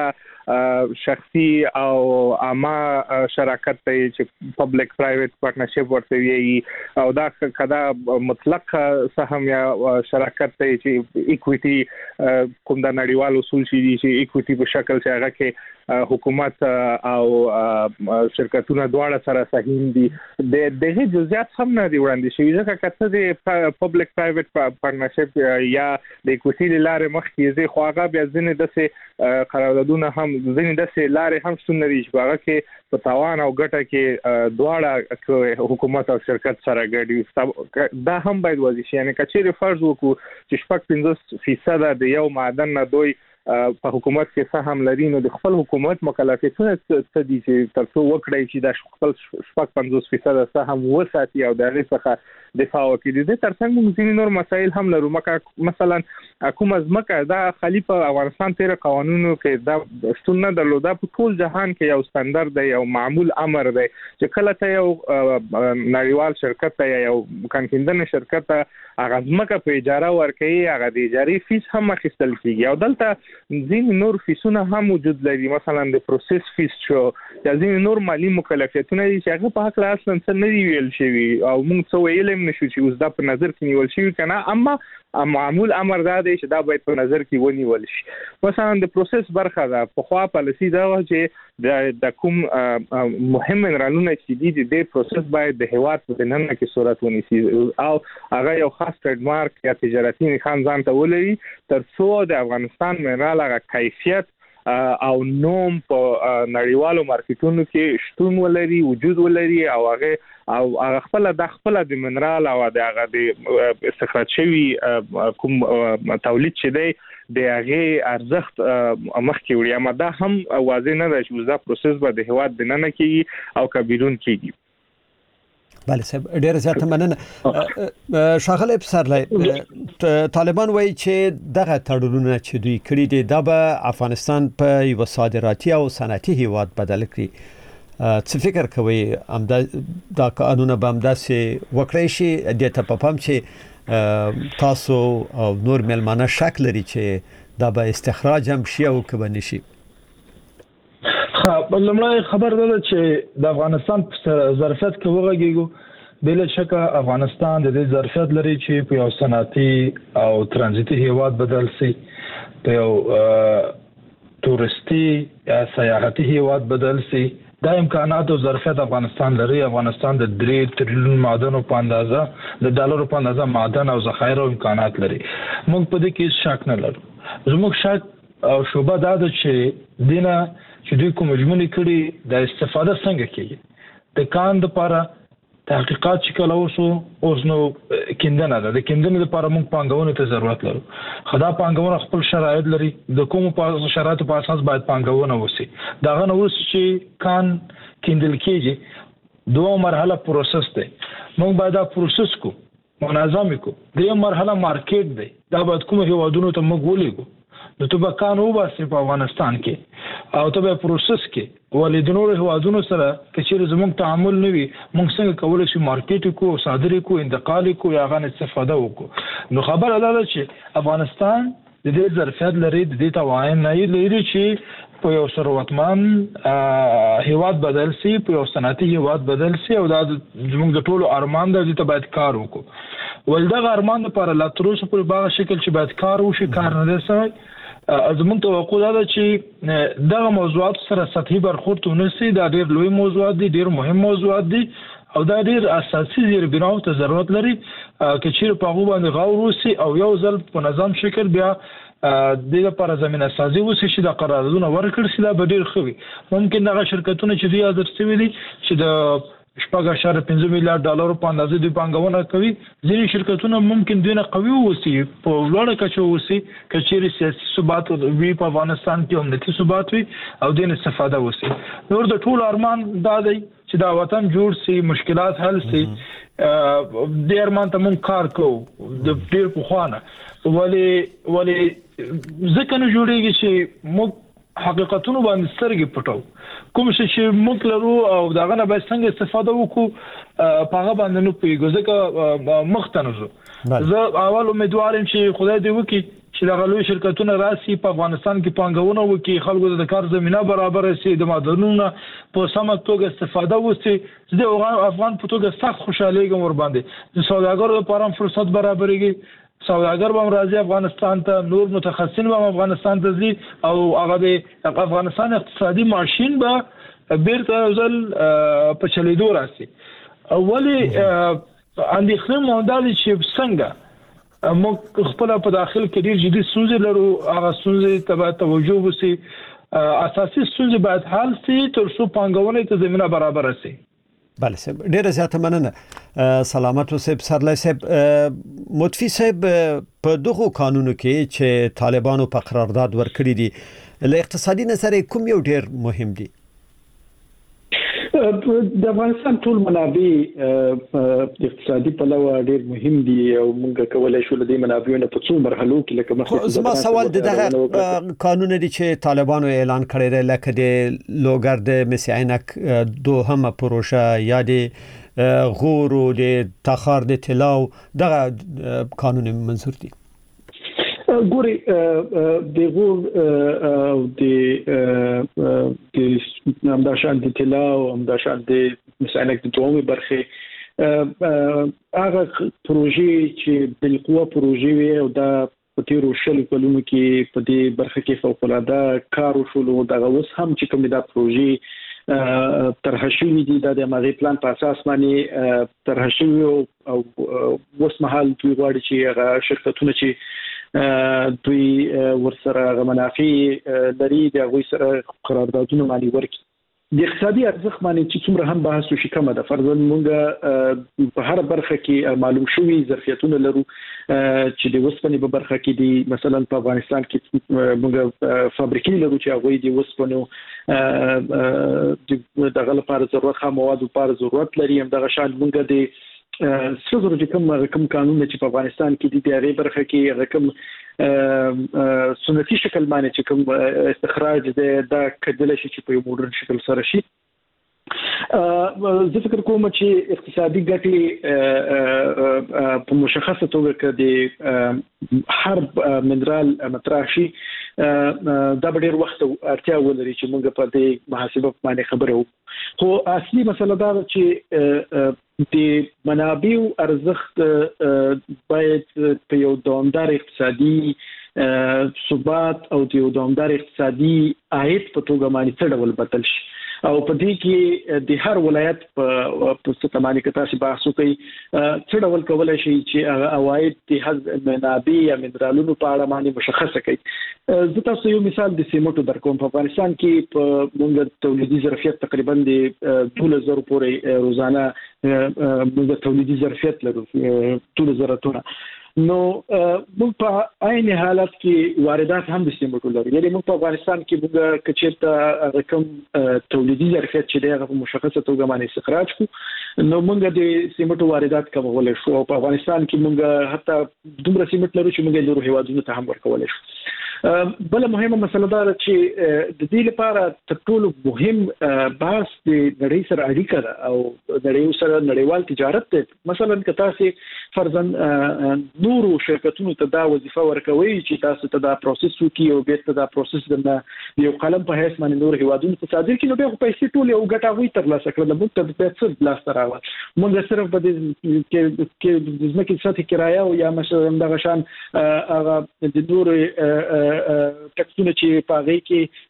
شخصي او عامه شراکت دی چې پبلک پرایویټ پارتنرشپ ورته ویي او دا کدا مطلق سهم یا شراکت دی چې ایکویټي کوم د نړیوال اصول چې ایکویټي په شکل چې هغه کې حکومت او شرکتونه دواړه سره سهیم دي. دغه جزئیات هم نه دی وړاندې شوي ځکه کته د پبلک پرایویټ پارتنرشپ یا د ایکویټي لارې مخکې زی خو هغه بیا ځنه د قراردادونه هم ځنه د لارې هم ستون لري چې هغه کې په تاوان او ګټه کې دواړه حکومت او شرکت سره ګډي. دا هم باید واضح شي. یعنی کچېره فرض وکړو چې 15% د یو معدن نه دوی په حکومت کې سهم لري نو د خپل حکومت مکلفیتونه څه دي چې ترڅو وکړي چې د خپل 50% سهم وساتي او د هغه څخه دفاع وکړي. د ترڅنګ موږ ځینې نور مسایل هم لرو. مثلا کوم ځمکه دا خلیفہ افغانستان تیر قانونو کې دا ستون نه درلوده. په ټول جهان کې یو ستاندرد دی، یو معمول امر دی چې کله ته یو نړیوال شرکت ته یو کانکیندنه شرکت ته هغه ځمکه په اجاره ورکړي هغه د اجارې فیس هم اخیستل کیږي او دلته ځینې نور فیسونه هم وجود لري. مثلا د پروسس فیس شو یا ځینې نور مالی مکلفیتونه دي چې هغه په حق لا اصلا څه نه دی ویل شوی او موږ څه ویلم نشو چې اوس دا په نظر کې نیول شوی کنه. اما معمول امر دا دی چې دا باید په نظر کې ونیول شي. مثلا د پروسس برخه ده په خوا پالیسی دا چې د کوم مهم منرالونه چې دي د پروسس باید د هیواد په دننه کې صورت ونیسي او هغه یو خاص ټریډ مارک یا تجارتي نښان ځان ته ولري ترڅو د افغانستان منرال هغه کیفیت او نوم په نړیوالو مارکیټونو کې شتون ولري، وجود ولري او هغه خپل د منرال او د هغه د استخراج شوی کوم تولید چې دی د هغه ارزښت مخکې وړي. اما دا هم واضح نه ده چې دا پروسس به د هیواد دننه کېږي او کبیرون کېږي. بله صاحب ډیره زیاته مننه. ښاغلی پسرلی طالبان وایي چې دغه تړونونه چې دوی کړي دي دا به افغانستان په یو صادراتي او صنعتي هیواد بدل کړي. څه فکر کوي دا قانونه به همداسې وکړی شي؟ دې ته په پام چې تاسو او نور مېلمانه شک لري چې دا به استخراج هم شي او که به نه شي؟ لومړی خبر ده چې د افغانستان په ظرفیت کې وغږیږو بلا شک افغانستان د دې ظرفیت لري چې په یو صنعتي او ترانزیتي هیواد بدل شي، په یو تورستي یا سیاحتي هیواد بدل شي. دا امکانات او ظرفیت افغانستان لري. افغانستان د 3 تریلیون معدن په اندازه د ډالرو په اندازه معدن او ذخایر او امکانات لري. موږ په دې کې شک نه لرو. زموږ شک او شوبه دا ده چې دینه چې دوی کوم ژمنې کړي د استفاده څنګه کیږي. د کان لپاره تحقیقات چې کله اوس نو کیندنه ده. د کیندنې لپاره موږ پانګونې ته ضرورت لرو. خدا پانګونه خپل شرایط لري. د کوم شرایطو په اساس باید پانګونه وشي. داغه نو چې کان کیندل کیږي دوه مرحله پروسس دی. موږ باید دا پروسس کو منظم کو. دریم مرحله مارکیټ دی. دا باید کوم هیوادونو ته موږ ولېږو. نو ته به کان وباسي په افغانستان کې او ته به پروسس کې ولې د نورو هیوادونو سره کچېر زموږ تعامل نه وي موږ څنګه کولی شو مارکیټ کو صادري کو انتقال کو یا غن استفاده وکړو. نو خبر ادا ده چې افغانستان د دې ظرفیت لري، د دې توان نه لري چې په یو ثروتمن هیواد بدل شي، په یو صنعتي هیواد بدل شي او دا زموږ د ټولو ارمان ده چې ته باید کار وکړو. ولدغه ارمان لپاره لا تر اوسه په باغ شکل چې باید کار وشي کار نه دی. زموږ توقع ده چې دغه موضوعات سره سطحي برخورد ونشي. دا ډېر لوی موضوعات دي، ډېر مهم موضوعات دي او دا ډېر اساسي زیربناو ته ضرورت لري چې چیرې په هغه باندې غور وشي او یو ځل په نظام شکل بیا د لپاره زمينه سازي وشي چې د قراردادونه ورکړل شي. دا به ډېر ښه وي. ممکن دغه شرکتونه چې دوی حاضر شوي دي چې د 5.5 میلیارډ ډالر په اندازې د پانګونه کوي. ځینې شرکتونه ممکن دونه قوي وسی په لوړه کچه وسی کچېری سیاسي ثبات وي په افغانستان کې امنیتي ثبات وي او د استفاده وسی. نور د ټول ارمان دا دی چې دا وطن جوړ شي، مشکلات حل شي. د ارمان ته مونږ کار کوو د ډیر په خوانه ولی ځکه نه جوړیږي چې موږ حقیقتونو باندې سترګې پټو کوم چې موږ لرو او داغه نه به څنګه استفاده وکړو پاغه باندې نو پیګو ځکه مختنزو زه اول امیدوار یم چې خدای دې وکړي چې د غلوی شرکتونو راسي په افغانستان کې پانګونه وکړي خلکو د کار زمينه برابر شي د معدنونو په سمه توګه استفاده وکړي د افغان په توګه سخت خوشاله ګم ور باندې د سوداګرو لپاره فرصت برابرېږي سوداګر به راځي افغانستان ته نور متخصصین به افغانستان ته ځي او هغه د افغانستان اقتصادي ماشين به بیرته ځل په چلیدو راسي اولی اندېښنه موندل چې څنګه موږ خپل په داخل کې ډیر جدي ستونزې لرو هغه ستونزې ته توجه وشي اساسي ستونزې باید حل شي تر څو پانګونې ته زمينه برابر شي بله صاحب ډیره زیاته مننه سلامت اوسئ پسرلی صاحب مطفی صاحب په دغه قانونو کې چې طالبانو په قرارداد ورکړی دي له اقتصادي نظر کوم یو ډیر مهم دي د افغانستان ټول منابع اقتصادي پلوه ډیر مهم دي او موږ کولای شو د منابعونو په څو مرحلو کې لکه مخکې زما سوال دغه قانون دی چې طالبانو اعلان کړی دی لکه د لوګرد مسعینک دوهمه پروژه یا د غور او د تخار د طلاو دغه قانون منظور دي ګوري د غور او د همداشان د طلاو همداشان د مسعینک د دومره برخه هغه پروژې چې د قوه پروژې وي او دا په تیرو شل کلونو کې په دې برخه کې فوق العاده کار وشول دغه اوس هم چې کوم دا پروژې طرح شوې دي د مغرب پلان په اساس باندې طرح شوې او اوس مهال دوی غواړي چې هغه شرکتونه چې دوی ورسره منافع لري د غوي سره قراردادونه مالي ورکړي د اقتصادي ارزښت باندې چې څومره هم بحث وشي کومه ده فرضاً موږ په هر برخه کې معلوم شوی ظرفیتونه لرو چې د وسپنې په برخه کې دي مثلا په افغانستان کې موږ فابریکې لرو چې هغه د وسپنو دغه لپاره ضرورت خام مواد لپاره ضرورت لري هم دغه شان موږ د څلور چې کوم قانون چې په افغانستان کې د هغه برخه کې رقم سنتي شکل باندې چې کوم استخراج د کډل شي چې په مودرن شکل سره شي زه فکر کوم چې اقتصادي ګټې په مشخصه توګه کې د هر منرال مطرح شي دا ډېر وخت اړتیا ولري چې موږ په دې محاسبه باندې خبرو خو اصلي مسله دا چې د منابع ارزښت باید په یو دوامدار اقتصادي ثبات او د یو دوامدار اقتصادي عاید په توګه باندې څه ډول بدل شي او په دې کې د هر ولایت په ستمانه کې تاسو بحث وکړي څه ډول کولای شي چې عواید د حذف منابع یا منرالونو په اړه باندې مشخصه کړي زه تاسو یو مثال د سیمټو درکوم په افغانستان کې په موږ تولیدي ظرفیت تقریبا د 2000 پورې روزانه موږ تولیدي ظرفیت لرو 2000 ټنه نو موږ په عین حالت کې واردات هم د سیمټو لرو یعنی موږ په افغانستان کې موږ کچېرته رقم تولیدي ظرفیت چې دغه مشخصه توګه باندې استخراج کو نو موږ د سیمټو واردات کومول شو په افغانستان کې موږ حتی دومره سیمټ لرو چې موږ د هیوادونو ته هم ورکول شو بل مهمه مسله دا چې د دې لپاره تر ټولو مهم بحث د نړۍ سره اړیکه ده او نړۍ سره نړیوال تجارت ده مثلا که تاسو فرضاً نورو شرکتونو ته دا وظیفه ورکوي چې تاسو ته دا پروسس وکړي او بیرته دا پروسس د یو قلم په هیڅ باندې نور هیوادونو ته صادر کړي نو به پیسې ټول یو ګټه وي تر لاسه کړل موږ ته به څه لاس راوړي موږ صرف په دې کې د ځمکې سطح کرایه او یا مثلا دغه شان هغه د نور ټکسونه چې په هغه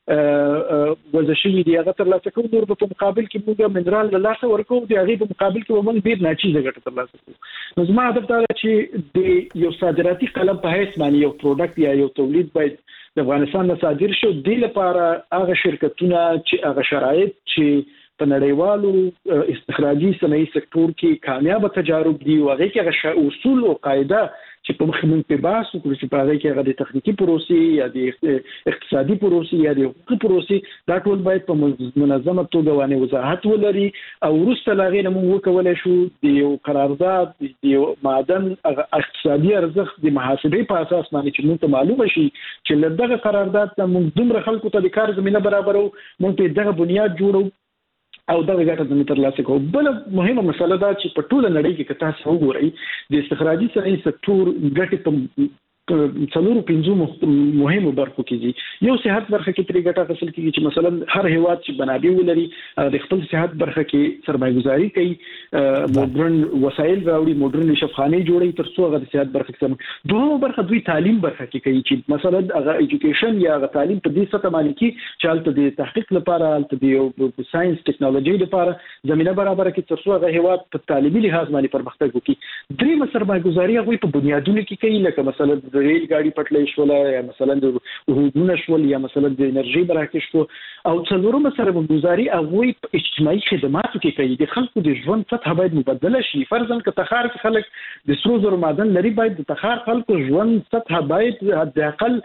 کې وځشي دي هغه تر لاسه کوو نور په مقابل کې موږ منرال له لاسه ورکو دی هغه په مقابل کې موږ ډیر ناچیزه ګټه تر لاسه کوو نو زما هدف دا چې د یو صادراتي قلم په هیڅ باندې یو پروډکټ یا یو تولید باید د افغانستان نه صادر شو د لپاره هغه شرکتونه چې هغه شرایط چې په نړیوالو استخراجي صنایع سکتور کې کامیاب تجارب دي او هغه کې هغه اصول او قاعده چې په مخ موږ په باسو چې په هغه کې هغه د تخنیکی پروسې یا د اقتصادي پروسې یا د حقوقي پروسې دا ټول باید په منظمه توګه باندې وضاحت ولري او وروسته لا غیر موږ وکولای شو د یو قرارداد د معدن اقتصادي ارزښت د محاسبې په اساس باندې چې موږ ته معلومه شي چې لدغه قرارداد ته موږ دومره خلکو ته د کار زمينه برابرو موږ په دغه بنیاد جوړو او دغه ګټه زموږ ترلاسه کوو. بل مهمه مسله دا چې په ټوله نړۍ کې کته څو وګورئ د استخراجي صنایع سکتور ګټه په څلورو پنځو مهمو برخو کې دي. یو صحت برخه کې ترې ګټه حاصل کیږي چې مثلا هر هیواد چې منابع ولري د خپل صحت برخه کې سرمایه‌ګذاري کوي، موډرن وسایل راوړي، موډرن شفاخانې جوړي تر څو هغه د صحت برخه کې. دوه برخه دوی تعلیم برخه کې کوي چې مثلا هغه ایجوکیشن یا هغه تعلیم په دې سطح باندې کې چې حالت د تحقیق لپاره، حالت د ساينس ټیکنالوژي لپاره زمينه برابر کې تر څو هغه هیواد په تعلیمي لحاظ باندې پرمختګ وکړي. دریم سرمایه‌ګذاري هغه په بنیادونو کې کوي، لکه مثلا د ریل ګاډي پټلۍ شول یا مثلا د حدودونه شول یا مثلا د انرژي برخه شو. او څلورم سرمایه‌ګذاري هغه په اجتماعي خدماتو کې کوي. د خلکو د ژوند سطح باید مبادله شي. فرضاً که تخار کې خلک د سرو زرو معدن لري، باید د تخار خلکو ژوند سطح باید حد اقل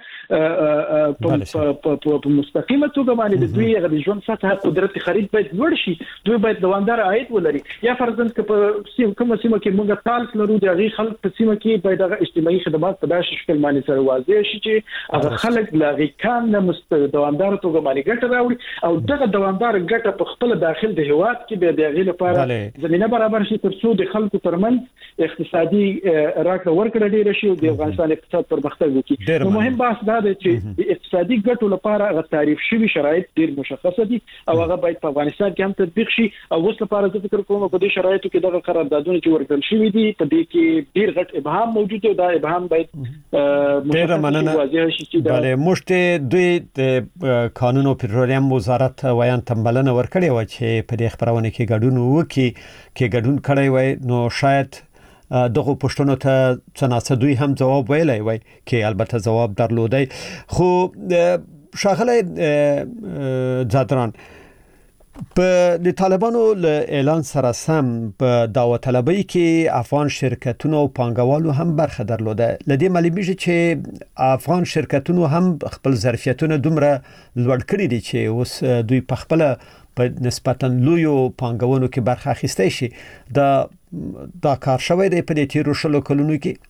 په مستقیمه توګه باندې د دوی د ژوند سطح قدرت خرید باید لوړ شي. دوی باید دوامدار عاید ولري. یا فرضاً که په کومه سیمه کې موږ تالک لرو، د هغه خلک په سیمه کې باید هغه اجتماعي خدمات په داسې شکل باندې سره واضح شي چې هغه خلک لاغي کام نه دوامدار توګه باندې ګټه راوړي او دغه دوامدار ګټه په خپل داخل د هیواد کې به د غیر لپاره زمينه برابر شي تر څو د خلکو ترمنځ اقتصادي راکړه ورکړه ډیر شي او د افغانستان اقتصاد پرمختګ وکړي. نو مهم بحث دا دی چې د اقتصادي ګټو لپاره هغه تعریف شوی شرایط ډیر مشخصه دي او هغه باید په افغانستان کې هم تطبیق شي. او اوس لپاره زه فکر کوم په دې شرایطو کې دغه قراردادونه چې ورکړل شوی دي په دې کې ډیر غټ ابهام موجود دی. دا ابهام باید ډیر مننه. بله موږ دوی د قانون او پټرولیم وزارت ویان تمبلنه ورکړې و چې په دې خبرونه کې ګډون وکړي، کې ګډون کړی وای نو شاید دغه پښتنو ته څنګه دوی هم جواب ویلای وای کې البته جواب درلودای. خو شاغله زادران په د طالبانو له اعلان سره سم په داوطلبۍ کې افغان شرکتونو او پانګوالو هم برخه درلوده. لدې معلومیږي چې افغان شرکتونو هم خپل ظرفیتونه دومره لوړ کړي دي چې اوس دوی په خپل په نسبتا لویو پانګونو کې برخه اخیستی شي. دا کار شوی دی په دې تیرو شلو کلونو کې.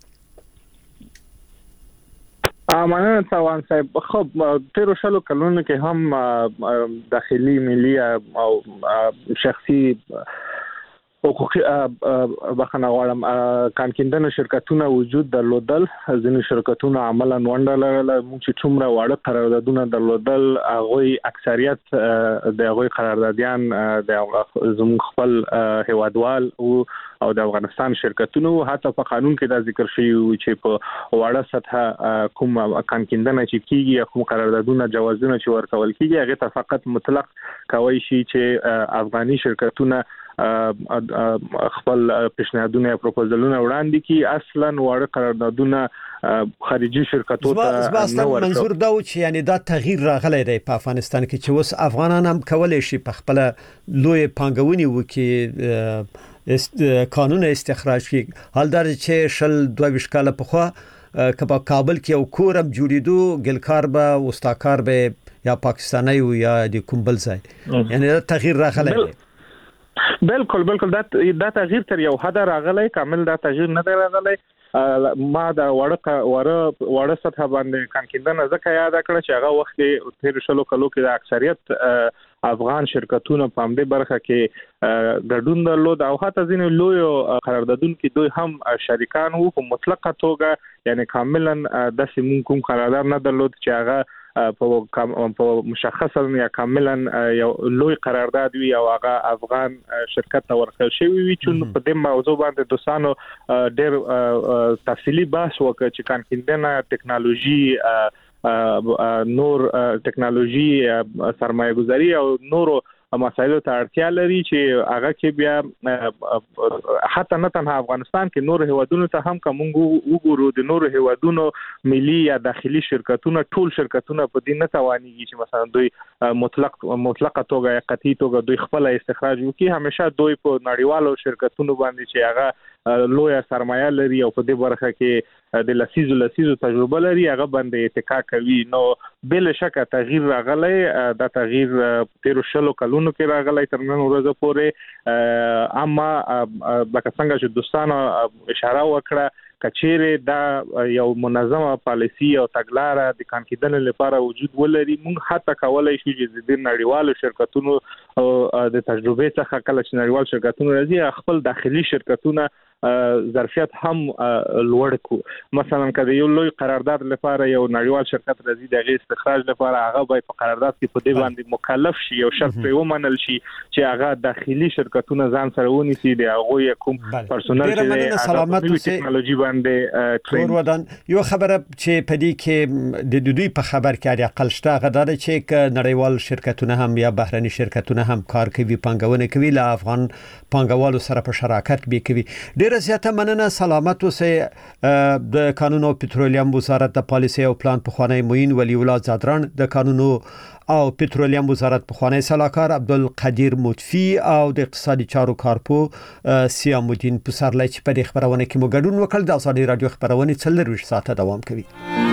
مننه تاوان صاحب. خب تیرو شلو کلونو کې هم داخلي ملي او شخصي حقوقي بخنه غواړم کانکیندنه شرکتونه وجود درلودل. ځینې شرکتونه عملاً ونډه لرله. موږ چې څومره واړه قراردادونه درلودل هغه اکثریت د هغه قراردادیان د زموږ خپل هیوادوال او د افغانستان شرکتونو. حتی په قانون کې دا ذکر شوی چې په واړه سطح کوم کانکیندنه چې کیږي کوم قراردادونه جوازونه چې ورکول کیږي هغه ته فقط مطلق کوي شي چې افغاني شرکتونه خپل پیشنهادونه او پروپوزلونه وړاندې کی. اصلا واړه قراردادونه خارجي شرکتو ته نه ورکول. منظور دا و چې یعنی دا تغییر راغلی دی په افغانستان کې چې اوس افغانان هم کولای شي په خپل لوی پانګونې وکړي، قانون استخراج کې. حال دا چې شل 22 کال په خوا کبا کابل کې یو کورم جوړیدو ګلکار به واستاکار به یا پاکستاني یا د کومبل ځای، یعنی دا تغییر راغلی دی. بالکل دا تغییر تر یو حد راغلی، کامل دا تغییر نه راغلی. ما دا وړه سطح باندې کانکیندنه ځکه یاد کړه چې هغه وخت کې تیر شلو کلو کې د اکثریت افغان شرکتونو په همدې برخه کې ګډون درلود او حتی ځینې لوی قراردادونو کې دوی هم شریکان وو په مطلقه توګه. یعنی کاملا د سیمون کوم قرارداد نه درلود چې هغه په مشخصا یا کاملا یو لوی قرارداد وی او هغه افغان شرکت ته ورکړل شوی وی. چې په دې موضوع باندې دوستانو ډېر تفصیلی بحث وکړ چې کانکیندنه ټیکنالوژي، نور ټیکنالوژي، سرمایه‌ګذاري او نورو مسایلو ته اړتیا لري چې هغه کې بیا حتی نه تنها افغانستان کې نور هیوادونو ته هم کوم وګورو د نور هیوادونو ملي یا داخلي شرکتونه ټول شرکتونه په دې نه توانيږي چې مثلا دوی مطلقه توګه یا قطعي توګه دوی خپل استخراج وکړي. همیشه دوی په نړیوالو شرکتونو باندې چې هغه لویه سرمایه لري او په دې برخه کې د لسیزو تجربه لري هغه باندې اتکا کوي نو بل شک تغییر راغلی د تغییر 13 کلونو کې راغلی تر نن ورځې پورې اما لکه څنګه چې دوستانو اشاره وکړه کچېره دا یو منظمه پالیسی او تګلارې د کانکیدنې لپاره وجود ولري موږ حتی کولای شو چې د نړیوالو شرکتونو د تجربه څخه کله چې نړیوال شرکتونه راځي خپل داخلي شرکتونه ظرفیت هم لوړ کو مثلا کله یو لوی قرارداد لپاره یو نړیوال شرکت راځي د غیر استخراج لپاره هغه به په قرارداد کې په دې باندې مکلف شي او شرط یې ومنل شي چې هغه داخلي شرکتونه ځان سره ونیسي د هغه کوم پرسونل چې سلامت ټیکنالوژي باندې ټول ودان یو خبره چې په دې کې د دوی په خبر کې اقل شته غدار چې نړیوال شرکتونه هم یا بهرني شرکتونه هم کار کوي پنګونه کوي له افغان پنګوالو سره په شراکت به کوي ډېر زیاته مننه سلامت اوسئ د قانون او پټرولیم وزارت د پالیسي او پلان په خوانی موین ولی الله زادران د قانون او پټرولیم وزارت په خوانی صلاحکار عبدالقدیر مطفی او د اقتصادي چارو کارپو سیام الدین پسرلی چې په خبرونه کې مو ګډون وکړ د ازادي رادیو خبرونه 24 ساعته دوام کوي